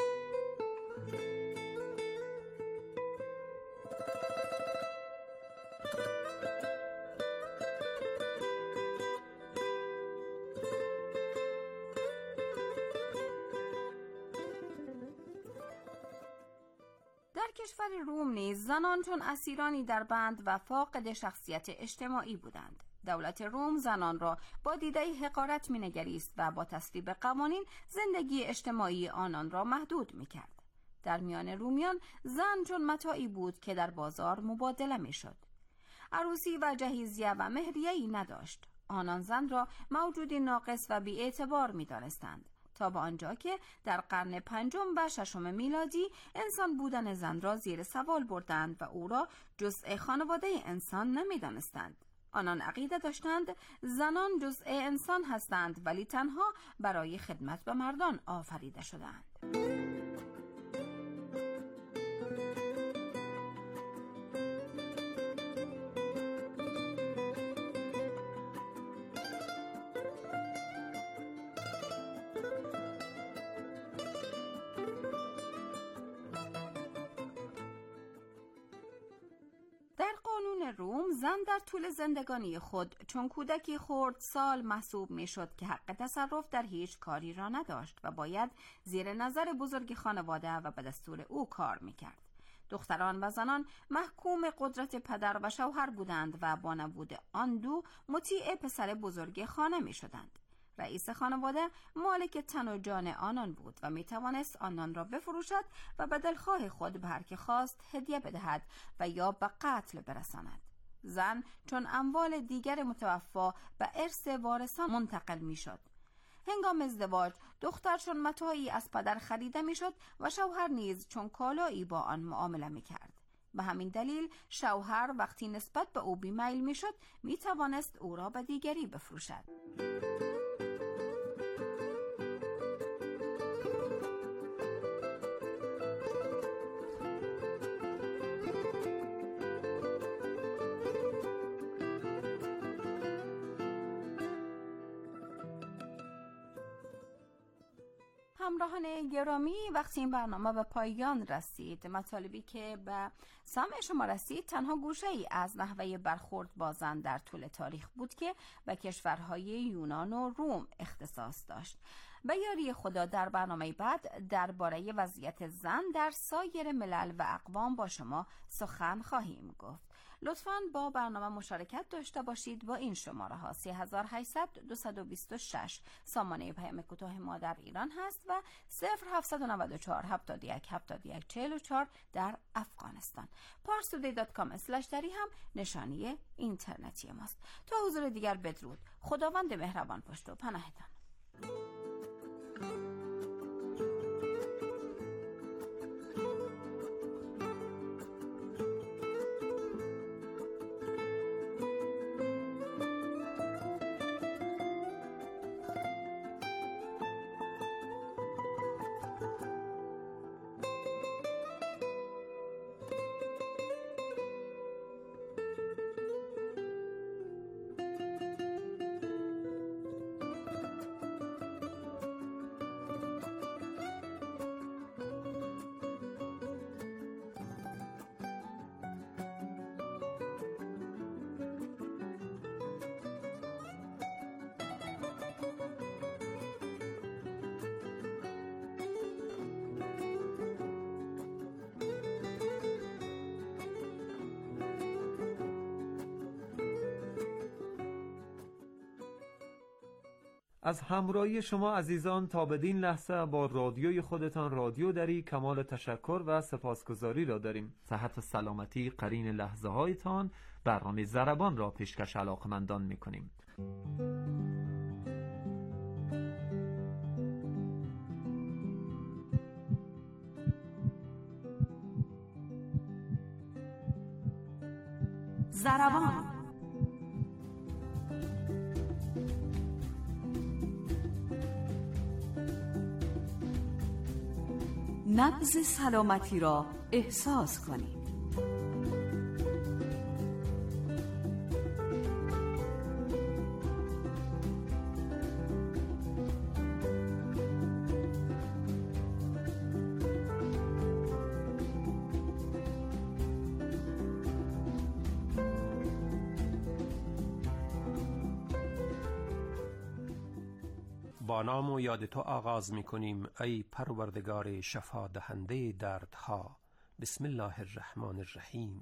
در کشور روم نیز زنان چون اسیرانی در بند و فاقد شخصیت اجتماعی بودند. دولت روم زنان را با دیده حقارت می‌نگریست و با تصویب قوانین زندگی اجتماعی آنان را محدود می‌کرد. در میان رومیان زن چون متاعی بود که در بازار مبادله می‌شد. عروسی و جهیزیه و مهریه‌ای نداشت. آنان زن را موجودی ناقص و بی‌اعتبار می‌دانستند. تا به آنجا که در قرن 5 و 6 میلادی انسان بودن زن را زیر سوال بردند و او را جزء خانواده انسان نمی‌دانستند. آنان عقیده داشتند زنان جزء انسان هستند ولی تنها برای خدمت به مردان آفریده شدند. در قانون روم زن در طول زندگانی خود چون کودکی خردسال محسوب میشد که حق تصرف در هیچ کاری را نداشت و باید زیر نظر بزرگ خانواده و به دستور او کار میکرد. دختران و زنان محکوم قدرت پدر و شوهر بودند و با نبود آن دو مطیع پسر بزرگ خانه میشدند. رئیس خانواده مالک تن و جان آنان بود و می توانست آنان را بفروشد و به دلخواه خود به هر که خواست هدیه بدهد و یا به قتل برساند. زن چون اموال دیگر متوفا به ارث وارثان منتقل می شد. هنگام ازدواج دختر چون متاعی از پدر خریده می شد و شوهر نیز چون کالایی با آن معامله می کرد. به همین دلیل شوهر وقتی نسبت به او بیمیل می شد می توانست او را به دیگری بفروشد. همراهان گرامی، وقتی این برنامه به پایان رسید، مطالبی که به سمع شما رسید تنها گوشه ای از نحوه برخورد با زن در طول تاریخ بود که به کشورهای یونان و روم اختصاص داشت. به یاری خدا در برنامه بعد درباره وضعیت زن در سایر ملل و اقوام با شما سخن خواهیم گفت. لطفاً با برنامه مشارکت داشته باشید. با این شماره ها 3800 226 سامانه پیام کوتاه ما در ایران هست و 0794 71 71 44 در افغانستان. parstoday.com/dari هم نشانی اینترنتی ماست. تا حضور دیگر بدرود. خداوند مهربان پشت و پناهتان. از همراهی شما عزیزان تا بدین لحظه با رادیوی خودتان رادیو دری کمال تشکر و سپاسگزاری را داریم. صحت و سلامتی قرین لحظه هایتان. برنامه ضربان را پیشکش علاقمندان میکنیم. ضربان نبض سلامتی را احساس کنید. با نام و یاد تو آغاز می کنیم ای پروردگار شفا دهنده دردها. بسم الله الرحمن الرحیم.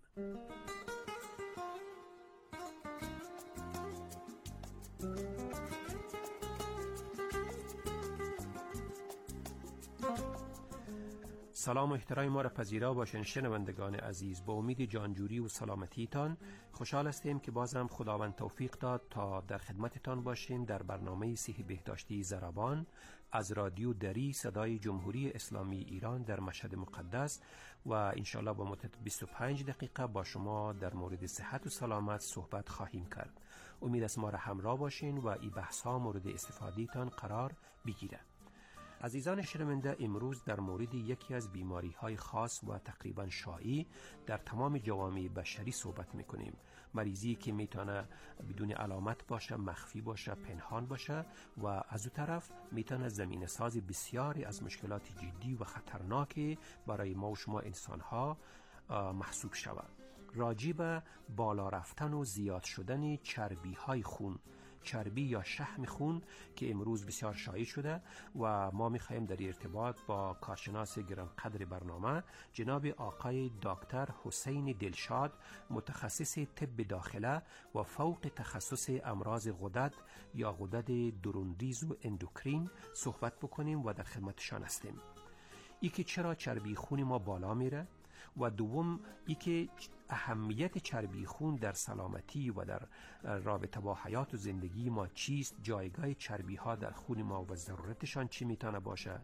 سلام و احترام ما را پذیرا باشین شنوندگان عزیز. با امید جانجوری و سلامتیتان خوشحال هستیم که بازم خداوند توفیق داد تا در خدمتتان باشیم در برنامه صحی بهداشتی ضربان از رادیو دری صدای جمهوری اسلامی ایران در مشهد مقدس و انشاءالله با مدت 25 دقیقه با شما در مورد صحت و سلامت صحبت خواهیم کرد. امید است ما را همراه باشین و این بحث ها مورد استفادهتان قرار بگیره. عزیزان شنونده، امروز در مورد یکی از بیماری های خاص و تقریبا شایع در تمام جوامع بشری صحبت میکنیم. مریضی که میتونه بدون علامت باشه، مخفی باشه، پنهان باشه و از اون طرف میتونه زمینه ساز بسیاری از مشکلات جدی و خطرناک برای ما و شما انسان ها محسوب شود. راجع به بالا رفتن و زیاد شدن چربی های خون، چربی یا شحم خون که امروز بسیار شایع شده و ما می‌خوایم در ارتباط با کارشناس گرانقدر برنامه جناب آقای دکتر حسین دلشاد، متخصص طب داخله و فوق تخصص امراض غدد یا غدد دروندریز و اندوکرین صحبت بکنیم و در خدمتشان هستیم. ای که چرا چربی خون ما بالا میره و دوم ای که اهمیت چربی خون در سلامتی و در رابطه با حیات و زندگی ما چیست، جایگاه چربی ها در خون ما و ضرورتشان چی میتونه باشه،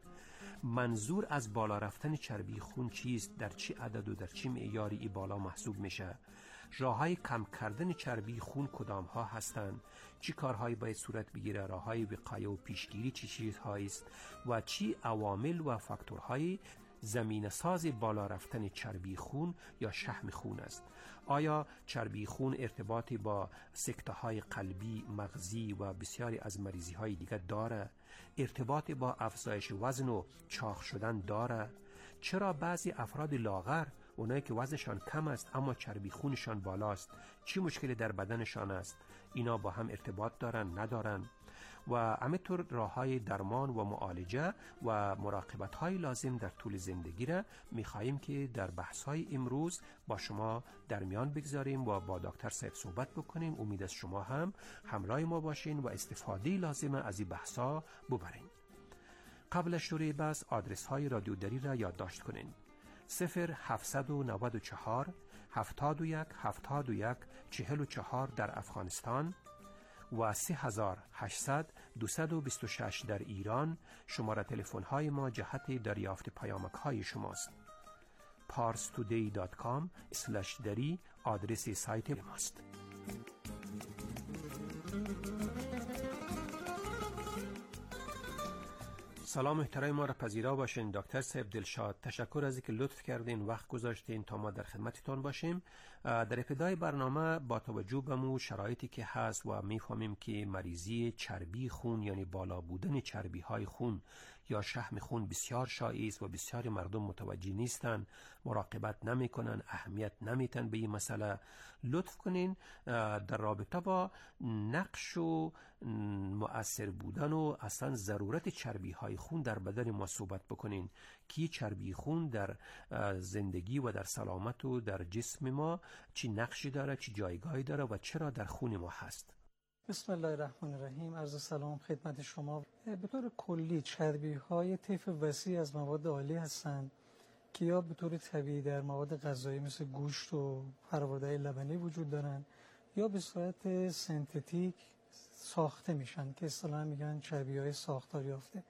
منظور از بالا رفتن چربی خون چیست، در چی عدد و در چی معیاری ای بالا محسوب میشه، راههای کم کردن چربی خون کدام ها هستند، چی کارهایی باید صورت بگیره، راههای وقایه و پیشگیری چی چیزهایی است و چی عوامل و فاکتورهای زمینه ساز بالا رفتن چربی خون یا شحم خون است. آیا چربی خون ارتباطی با سکته های قلبی، مغزی و بسیاری از مریضی های دیگر داره؟ ارتباطی با افزایش وزن و چاق شدن داره؟ چرا بعضی افراد لاغر، اونایی که وزنشان کم است اما چربی خونشان بالاست، چی مشکلی در بدنشان است؟ اینا با هم ارتباط دارن ندارن؟ و همینطور راه‌های درمان و معالجه و مراقبت‌های لازم در طول زندگی را می‌خواهیم که در بحث‌های امروز با شما در میان بگذاریم و با دکتر صاحب صحبت بکنیم. امید است شما هم همراه ما باشین و استفاده لازم از این بحث‌ها ببرین. قبل از شروع بحث آدرس‌های رادیو دری را یادداشت کنین: 0794 71 71 44 در افغانستان و 3800 226 در ایران. شماره تلفن های ما جهت دریافت پیامک های شماست. parstoday.com/dari آدرس سایت ماست. سلام احترام ما را پذیرا باشین دکتر صاحب دلشاد. تشکر از اینکه لطف کردین وقت گذاشتین تا ما در خدمتتون باشیم. در ابتدای برنامه با توجه به شرایطی که هست و میفهمیم که مریضی چربی خون یعنی بالا بودن چربی های خون یا شحم خون بسیار شایع است و بسیاری مردم متوجه نیستن، مراقبت نمیکنن، اهمیت نمیتن به این مسئله. لطف کنین در رابطه با نقش و مؤثر بودن و اصلا ضرورت چربی های خون در بدن ما صحبت بکنین که چربی خون در زندگی و در سلامت و در جسم ما چی نقشی داره، چی جایگاهی داره و چرا در خون ما هست. بسم الله الرحمن الرحیم. عرض سلام خدمت شما. به طور کلی چربی‌های طیف وسیع از مواد آلی هستند که یا به طور طبیعی در مواد غذایی مثل گوشت و پرورده‌های لبنی وجود دارند یا به صورت سنتتیک ساخته میشن که اصطلاحاً میگن چربی‌های ساختار یافته.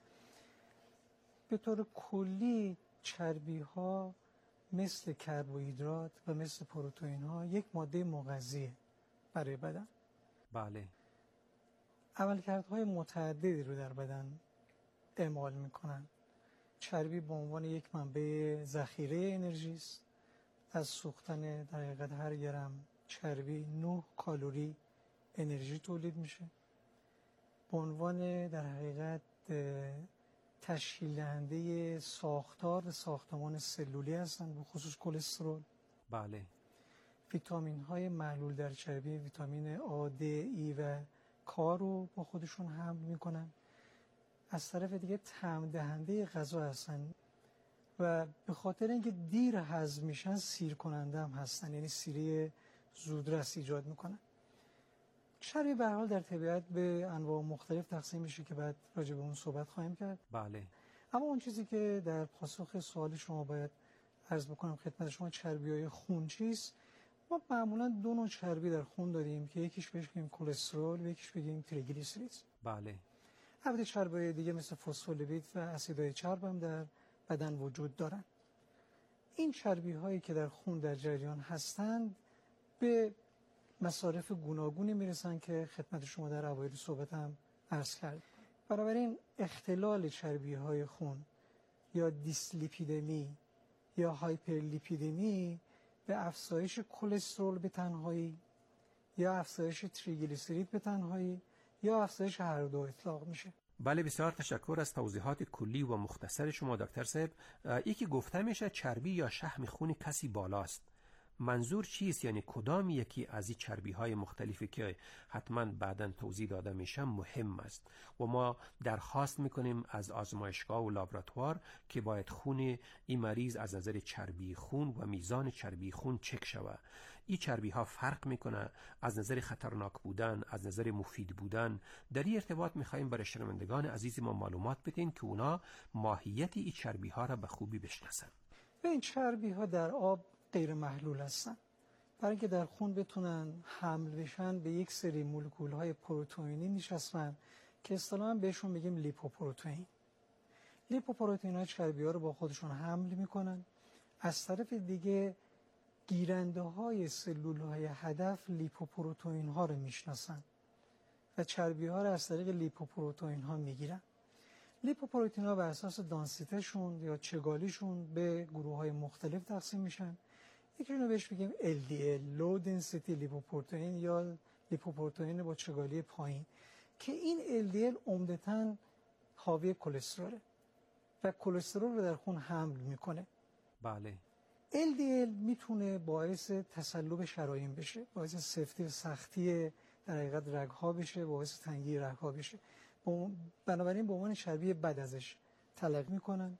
به طور کلی چربی‌ها مثل کربوهیدرات و مثل پروتئین‌ها یک ماده مغذیه برای بدن. بله. عملکردهای متعددی رو در بدن اعمال میکنن. چربی به عنوان یک منبع ذخیره انرژی است. از سوختن در حقیقت هر گرم چربی 9 کالری انرژی تولید میشه. به عنوان در حقیقت تشکیل دهنده ساختمان سلولی هستن، به خصوص کلسترول. بله. ویتامین های محلول در چربی، ویتامین آ، د، ای و کا رو با خودشون حمل میکنن. از طرف دیگه طعم دهنده غذا هستن و به خاطر اینکه دیر هضم میشن سیر کننده هم هستن، یعنی سیری زودرس ایجاد میکنن. چربی به هر حال در طبیعت به انواع مختلف تقسیم میشه که بعد راجع به اون صحبت خواهیم کرد. بله. اما اون چیزی که در پاسخ سوال شما باید عرض بکنم خدمت شما، چربی‌های خون چیست؟ ما معمولا 2 نوع چربی در خون داریم که یکیش بهش بگیم کلسترول و یکیش بگیم تریگلیسیرید. بله. البته چربی‌های دیگه مثل فسفولیپید و اسیدهای چرب هم در بدن وجود دارن. این چربی‌هایی که در خون در جریان هستند به مصارف گوناگونی میرسن که خدمت شما در اوایل صحبتم عرض کردم. بنابراین اختلال چربی‌های خون یا دیسلیپیدمی یا هایپرلیپیدمی به افزایش کلسترول به تنهایی یا افزایش تریگلیسیرید به تنهایی یا افزایش هر دو اطلاق میشه. بله، بسیار تشکر از توضیحات کلی و مختصر شما دکتر صاحب. یکی گفته میشه چربی یا شحم خون کسی بالاست. منظور چیست؟ یعنی کدام یکی از این چربی های مختلفی که حتما بعداً توضیح داده میشه مهم است و ما درخواست میکنیم از آزمایشگاه و لابراتوار که باید خون این مریض از نظر چربی خون و میزان چربی خون چک شود. این چربی ها فرق میکنه از نظر خطرناک بودن، از نظر مفید بودن. در این ارتباط میخوایم برای شنوندگان عزیز ما معلومات بدین که اونا ماهیت این چربی ها را به خوبی بشناسن. این چربی ها در آب غیر محلول هستن. برای اینکه در خون بتونن حمل بشن به یک سری مولکول های پروتئینی میچسبن که اصطلاحاً بهشون میگیم لیپوپروتئین. لیپوپروتئین ها چربی ها رو با خودشون حمل میکنن. از طرف دیگه گیرنده های سلول های هدف لیپوپروتئین ها رو میشناسن و چربی ها رو از طریق لیپوپروتئین ها میگیرن. لیپوپروتئین ها بر اساس دانسیتهشون یا چگالیشون به گروه های مختلف تقسیم میشن. یکی رو بهش بگیم LDL لو دنسیتی لیپوپروتئین یا لیپوپروتئین با چگالی پایین که این LDL عمدتاً حاوی کلستروله و کلسترول رو در خون حمل میکنه. بله. LDL میتونه باعث تصلب شرايين بشه، باعث سفتی و سختی در حقیقت رگ‌ها بشه، باعث تنگی رگ‌ها بشه. بنابراین به عنوان چربی بد ازش تلقی میکنن.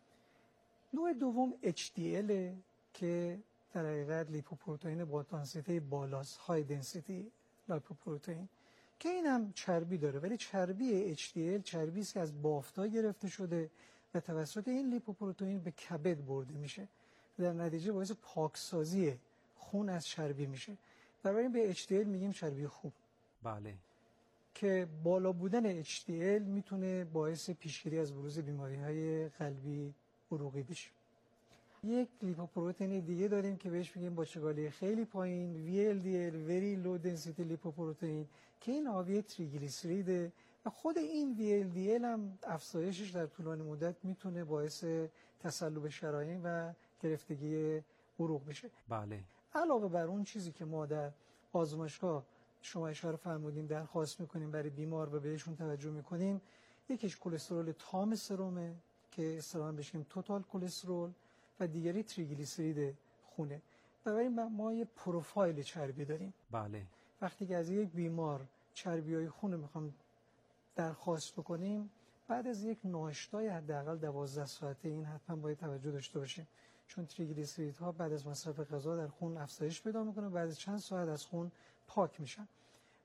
نوع دوم HDL که در حقیقت لیپوپروتئین با دانسیته بالاست، های دنسیتی لیپوپروتئین، که این هم چربی داره، ولی چربی HDL چربی است که از بافت‌ها گرفته شده و توسط این لیپوپروتئین به کبد برده میشه. در نتیجه باعث پاکسازی خون از چربی میشه. بنابراین به HDL میگیم چربی خوب. بله. که بالا بودن HDL میتونه باعث پیشگیری از بروز بیماری‌های قلبی عروقی بشه. یک لیپوپروتئین دیگه داریم که بهش میگیم با چگالی خیلی پایین VLDL Very Low Density لیپوپروتئین که این حاوی تریگلیسیریده و خود این VLDL هم افزایشش در طولانی مدت میتونه باعث تصلب شرايين و گرفتگی عروق بشه. بله. علاوه بر اون چیزی که ما در آزمایشگاه شما اشاره فرمودین درخواست میکنیم برای بیمار و بهشون توجه میکنیم، یکیش کلسترول تام سرمه که اصطلاحاً بهش میگیم توتال کلسترول و دیگری تریگلیسیرید خونه. بنابراین ما یه پروفایل چربی داریم. بله. وقتی که از یک بیمار چربی‌های خون رو میخوام درخواست بکنیم، بعد از یک ناشتای حداقل 12 ساعته این حتما باید توجه داشته باشیم، چون تریگلیسیریدها بعد از مصرف غذا در خون افزایش پیدا میکنه، بعد از چند ساعت از خون پاک میشن.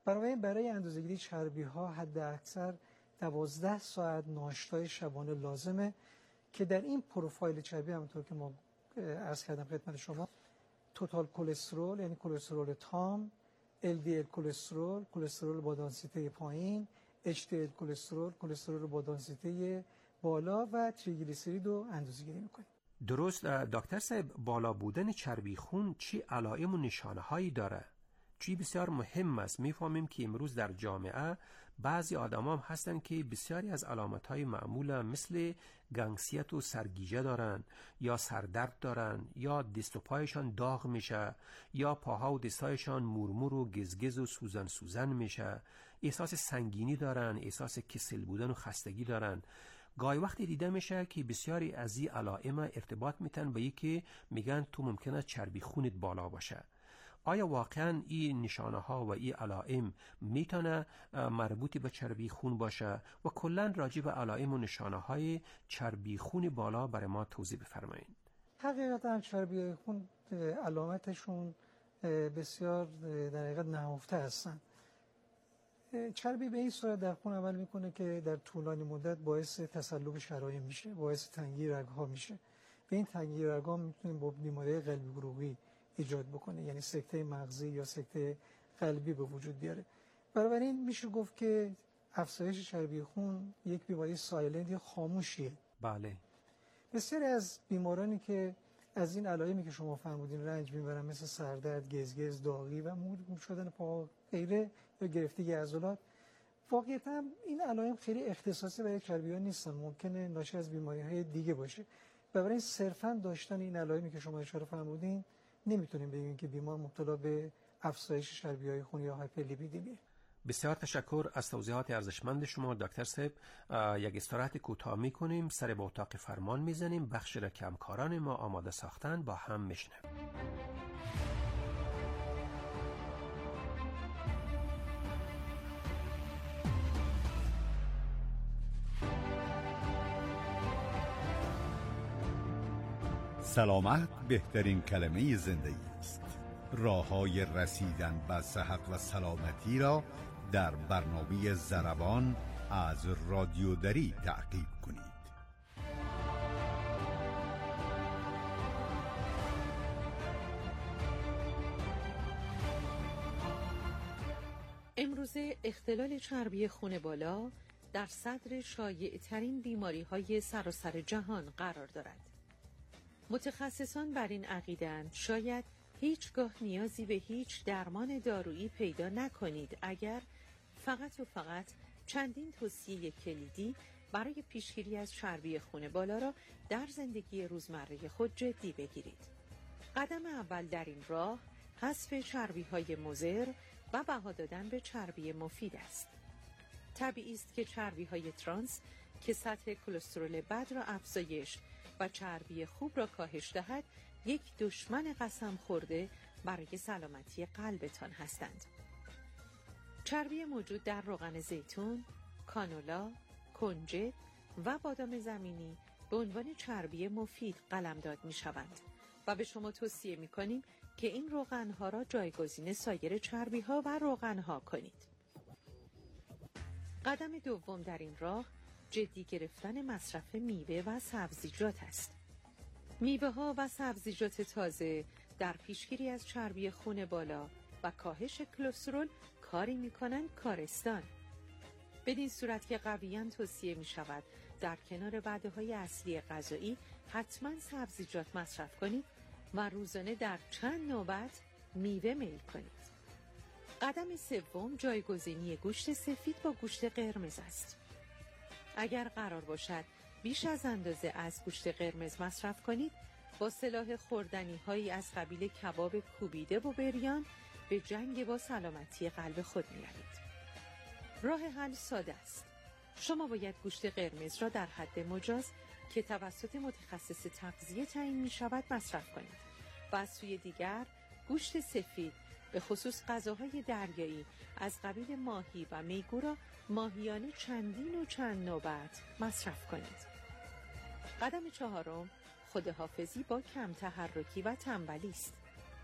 برای اندازه‌گیری چربی‌ها حد اکثر 12 ساعت ناشتای شبانه لازمه که در این پروفایل چربی همونطور که ما عرض کردم خدمت شما توتال کلسترول یعنی کلسترول تام، LDL کلسترول با دانسیته پایین، HDL کلسترول با دانسیته بالا و تریگلیسیرید رو اندازه‌گیری می‌کنیم. درست دکتر صاحب، بالا بودن چربی خون چی علائم و نشانه‌هایی داره؟ چی بسیار مهم است. میفهمیم که امروز در جامعه بعضی آدم‌ها هم هستن که بسیاری از علامت‌های معمول مثل گنگسیت و سرگیجه دارن یا سردرد دارن یا دست و پایشان داغ میشه یا پاها و دستایشان مورمور و گزگز و سوزن میشه، احساس سنگینی دارن، احساس کسل بودن و خستگی دارن. گاهی وقتی دیده میشه که بسیاری از این علائم ارتباط میتن به یکی میگن تو ممکنه چربی خونت بالا باشه. آیا واقعا این نشانه ها و این علائم میتونه مربوطی به چربی خون باشه و کلا راجع به علائم و نشانه های چربی خون بالا برای ما توضیح بفرمایید؟ حقیقتا چربی خون علامتشون بسیار در حقیقت نهفته هستن. چربی به این صورت در خون عمل میکنه که در طولانی مدت باعث تصلب شرايين میشه، باعث تنگی رگ‌ها میشه. به این تنگی رگ‌ها میتونه با بیماری قلبی عروقی ایجاد بکنه، یعنی سکته مغزی یا سکته قلبی به وجود بیاره. بنابراین میشه گفت که افزایش چربی خون یک بیماری سایلنت یا خاموشیه. بله. بسیاری از بیمارانی که از این علائمی که شما فرمودین رنج میبرن مثل سردرد، گزگز، داغی و مورمور شدن پا غیره یا گرفتگی عضلات، واقعا این علائم خیلی اختصاصی برای چربی‌ها نیستن، ممکنه ناشی از بیماری‌های دیگه باشه. بنابراین صرفاً داشتن این علائمی که شما اشاره فرمودین نمیتونیم بگیم که بیمار مبتلا به افزایش چربی‌های خون یا هایپرلیپیدمیه. بسیار تشکر از توضیحات ارزشمند شما دکتر صاحب. یک استراحت کوتاه میکنیم، سر به اتاق فرمان میزنیم، بخشی را که همکاران ما آماده ساختن با هم میشنویم. سلامت بهترین کلمه زندگی است. راه‌های رسیدن به صحت و سلامتی را در برنامه ضربان از رادیو دری تعقیب کنید. امروزه اختلال چربی خون بالا در صدر شایع ترین بیماری های سراسر جهان قرار دارد. متخصصان بر این عقیده‌اند شاید هیچگاه نیازی به هیچ درمان دارویی پیدا نکنید اگر فقط و فقط چندین توصیه کلیدی برای پیشگیری از چربی خون بالا را در زندگی روزمره خود جدی بگیرید. قدم اول در این راه حذف چربی‌های مضر و بها دادن به چربی مفید است. طبیعی است که چربی‌های ترانس که سطح کلسترول بد را افزایش و چربی خوب را کاهش دهد، یک دشمن قسم خورده برای سلامتی قلبتان هستند. چربی موجود در روغن زیتون، کانولا، کنجد و بادام زمینی به عنوان چربی مفید قلمداد می شوند و به شما توصیه می کنیم که این روغنها را جایگزین سایر چربی ها و روغن ها کنید. قدم دوم در این راه جدی گرفتن مصرف میوه و سبزیجات است. میوه ها و سبزیجات تازه در پیشگیری از چربی خون بالا و کاهش کلسترول کاری می‌کنند کارستان. بدین صورت که قویاً توصیه می‌شود در کنار وعده‌های اصلی غذایی حتما سبزیجات مصرف کنید و روزانه در چند نوبت میوه میل کنید. قدم سوم جایگزینی گوشت سفید با گوشت قرمز است. اگر قرار باشد بیش از اندازه از گوشت قرمز مصرف کنید، با سلاح خوردنی‌هایی از قبیل کباب کوبیده و بریان به جنگ با سلامتی قلب خود می‌روید. راه حل ساده است. شما باید گوشت قرمز را در حد مجاز که توسط متخصص تغذیه تعیین می‌شود مصرف کنید و از سوی دیگر گوشت سفید به خصوص غذاهای دریایی از قبیل ماهی و میگو را ماهیانه چندین و چند نوبت مصرف کنید. قدم چهارم خودحافظی با کم تحرکی و تنبلی است.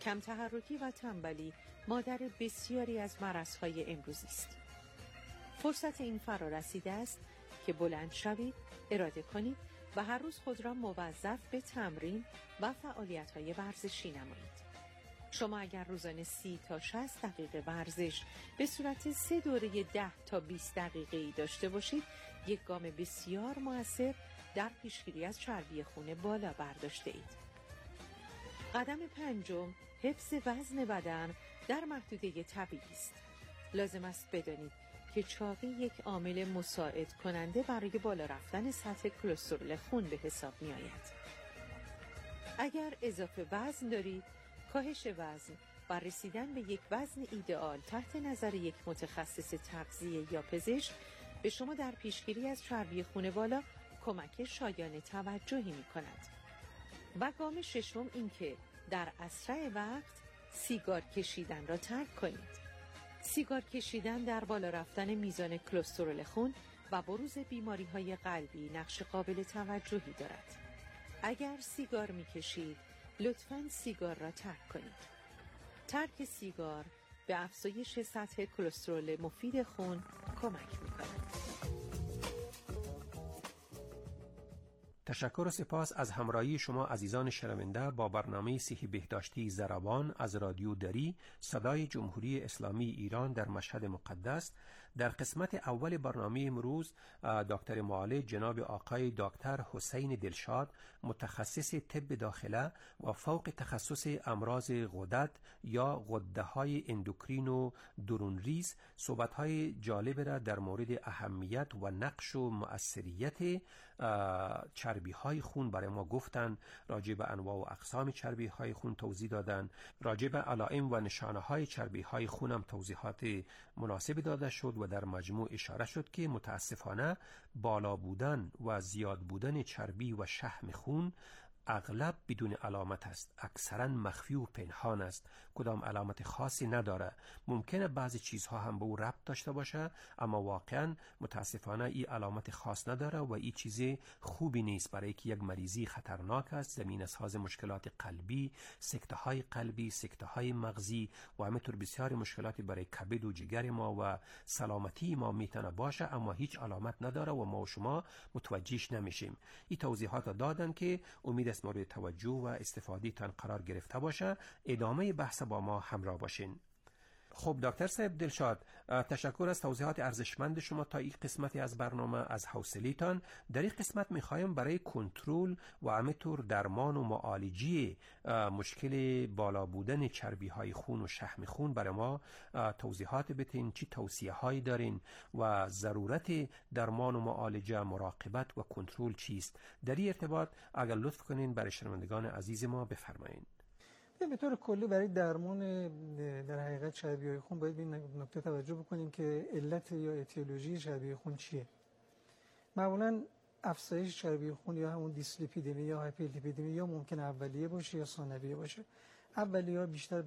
کم تحرکی و تنبلی مادر بسیاری از مرضهای امروزی است. فرصت این فرا رسیده است که بلند شوید، اراده کنید و هر روز خود را موظف به تمرین و فعالیت‌های ورزشی نمایید. شما اگر روزانه 30 تا 60 دقیقه ورزش به صورت 3 دوره 10 تا 20 دقیقه‌ای داشته باشید، یک گام بسیار مؤثر در پیشگیری از چربی خون بالا برداشته اید. قدم پنجم، حفظ وزن بدن در محدوده طبیعی است. لازم است بدانید که چاقی یک عامل مساعد کننده برای بالا رفتن سطح کلسترول خون به حساب می آید. اگر اضافه وزن دارید، کاهش وزن و رسیدن به یک وزن ایدئال تحت نظر یک متخصص تغذیه یا پزشک به شما در پیشگیری از چربی خون بالا کمک شایان توجهی می کند. و گام ششم این که در اسرع وقت سیگار کشیدن را ترک کنید. سیگار کشیدن در بالا رفتن میزان کلسترول خون و بروز بیماری‌های قلبی نقش قابل توجهی دارد. اگر سیگار می‌کشید، لطفاً سیگار را ترک کنید. ترک سیگار به افزایش سطح کلسترول مفید خون کمک می‌کند. تشکر و سپاس از همراهی شما عزیزان شنونده با برنامه صحی بهداشتی ضربان از رادیو دری صدای جمهوری اسلامی ایران در مشهد مقدس. در قسمت اول برنامه امروز دکتر معالج جناب آقای دکتر حسین دلشاد، متخصص طب داخله و فوق تخصص امراض غدد یا غده‌های اندوکرین و درونریز، صحبت‌های جالب را در مورد اهمیت و نقش و مؤثریت چربی‌های خون برای ما گفتن. راجع به انواع و اقسام چربی‌های خون توضیح دادن، راجع به علائم و نشانه‌های چربی‌های خون هم توضیحات مناسب داده شد و در مجموع اشاره شد که متاسفانه بالا بودن و زیاد بودن چربی و شحم خون اغلب بدون علامت است، اکثرا مخفی و پنهان است، کدام علامت خاصی نداره. ممکنه بعضی چیزها هم به او ربط داشته باشه، اما واقعا متاسفانه این علامت خاص نداره و این چیز خوبی نیست، برای که یک مریضی خطرناک است، زمین ساز مشکلات قلبی، سکته های قلبی، سکته های مغزی و همینطور بسیار مشکلاتی برای کبد و جگر ما و سلامتی ما میتونه باشه، اما هیچ علامت نداره و ما و شما متوجهش نمیشیم. این توضیحات دادن که امید مورد توجه و استفاده تان قرار گرفته باشه. ادامه بحث با ما همراه باشین. خب دکتر صاحب دلشاد، تشکر از توضیحات ارزشمند شما تا این قسمتی از برنامه، از حوصله‌تان. در این قسمت می‌خوایم برای کنترل و همینطور درمان و معالجه مشکل بالا بودن چربی‌های خون و شحم خون برای ما توضیحات بدین. چی توصیه‌هایی دارین و ضرورت درمان و معالجه، مراقبت و کنترل چیست؟ در این ارتباط اگر لطف کنین برای شنوندگان عزیز ما بفرمایید. به طور کلی برای درمان در حقیقت چربی‌های خون باید به این نکته توجه بکنیم که علت یا اتیولوژی چربی خون چیه. معمولاً افزایش چربی خون یا همون دیسلیپیدمی یا هایپرلیپیدمی یا ممکن اولیه باشه یا ثانویه باشه. اولیه بیشتر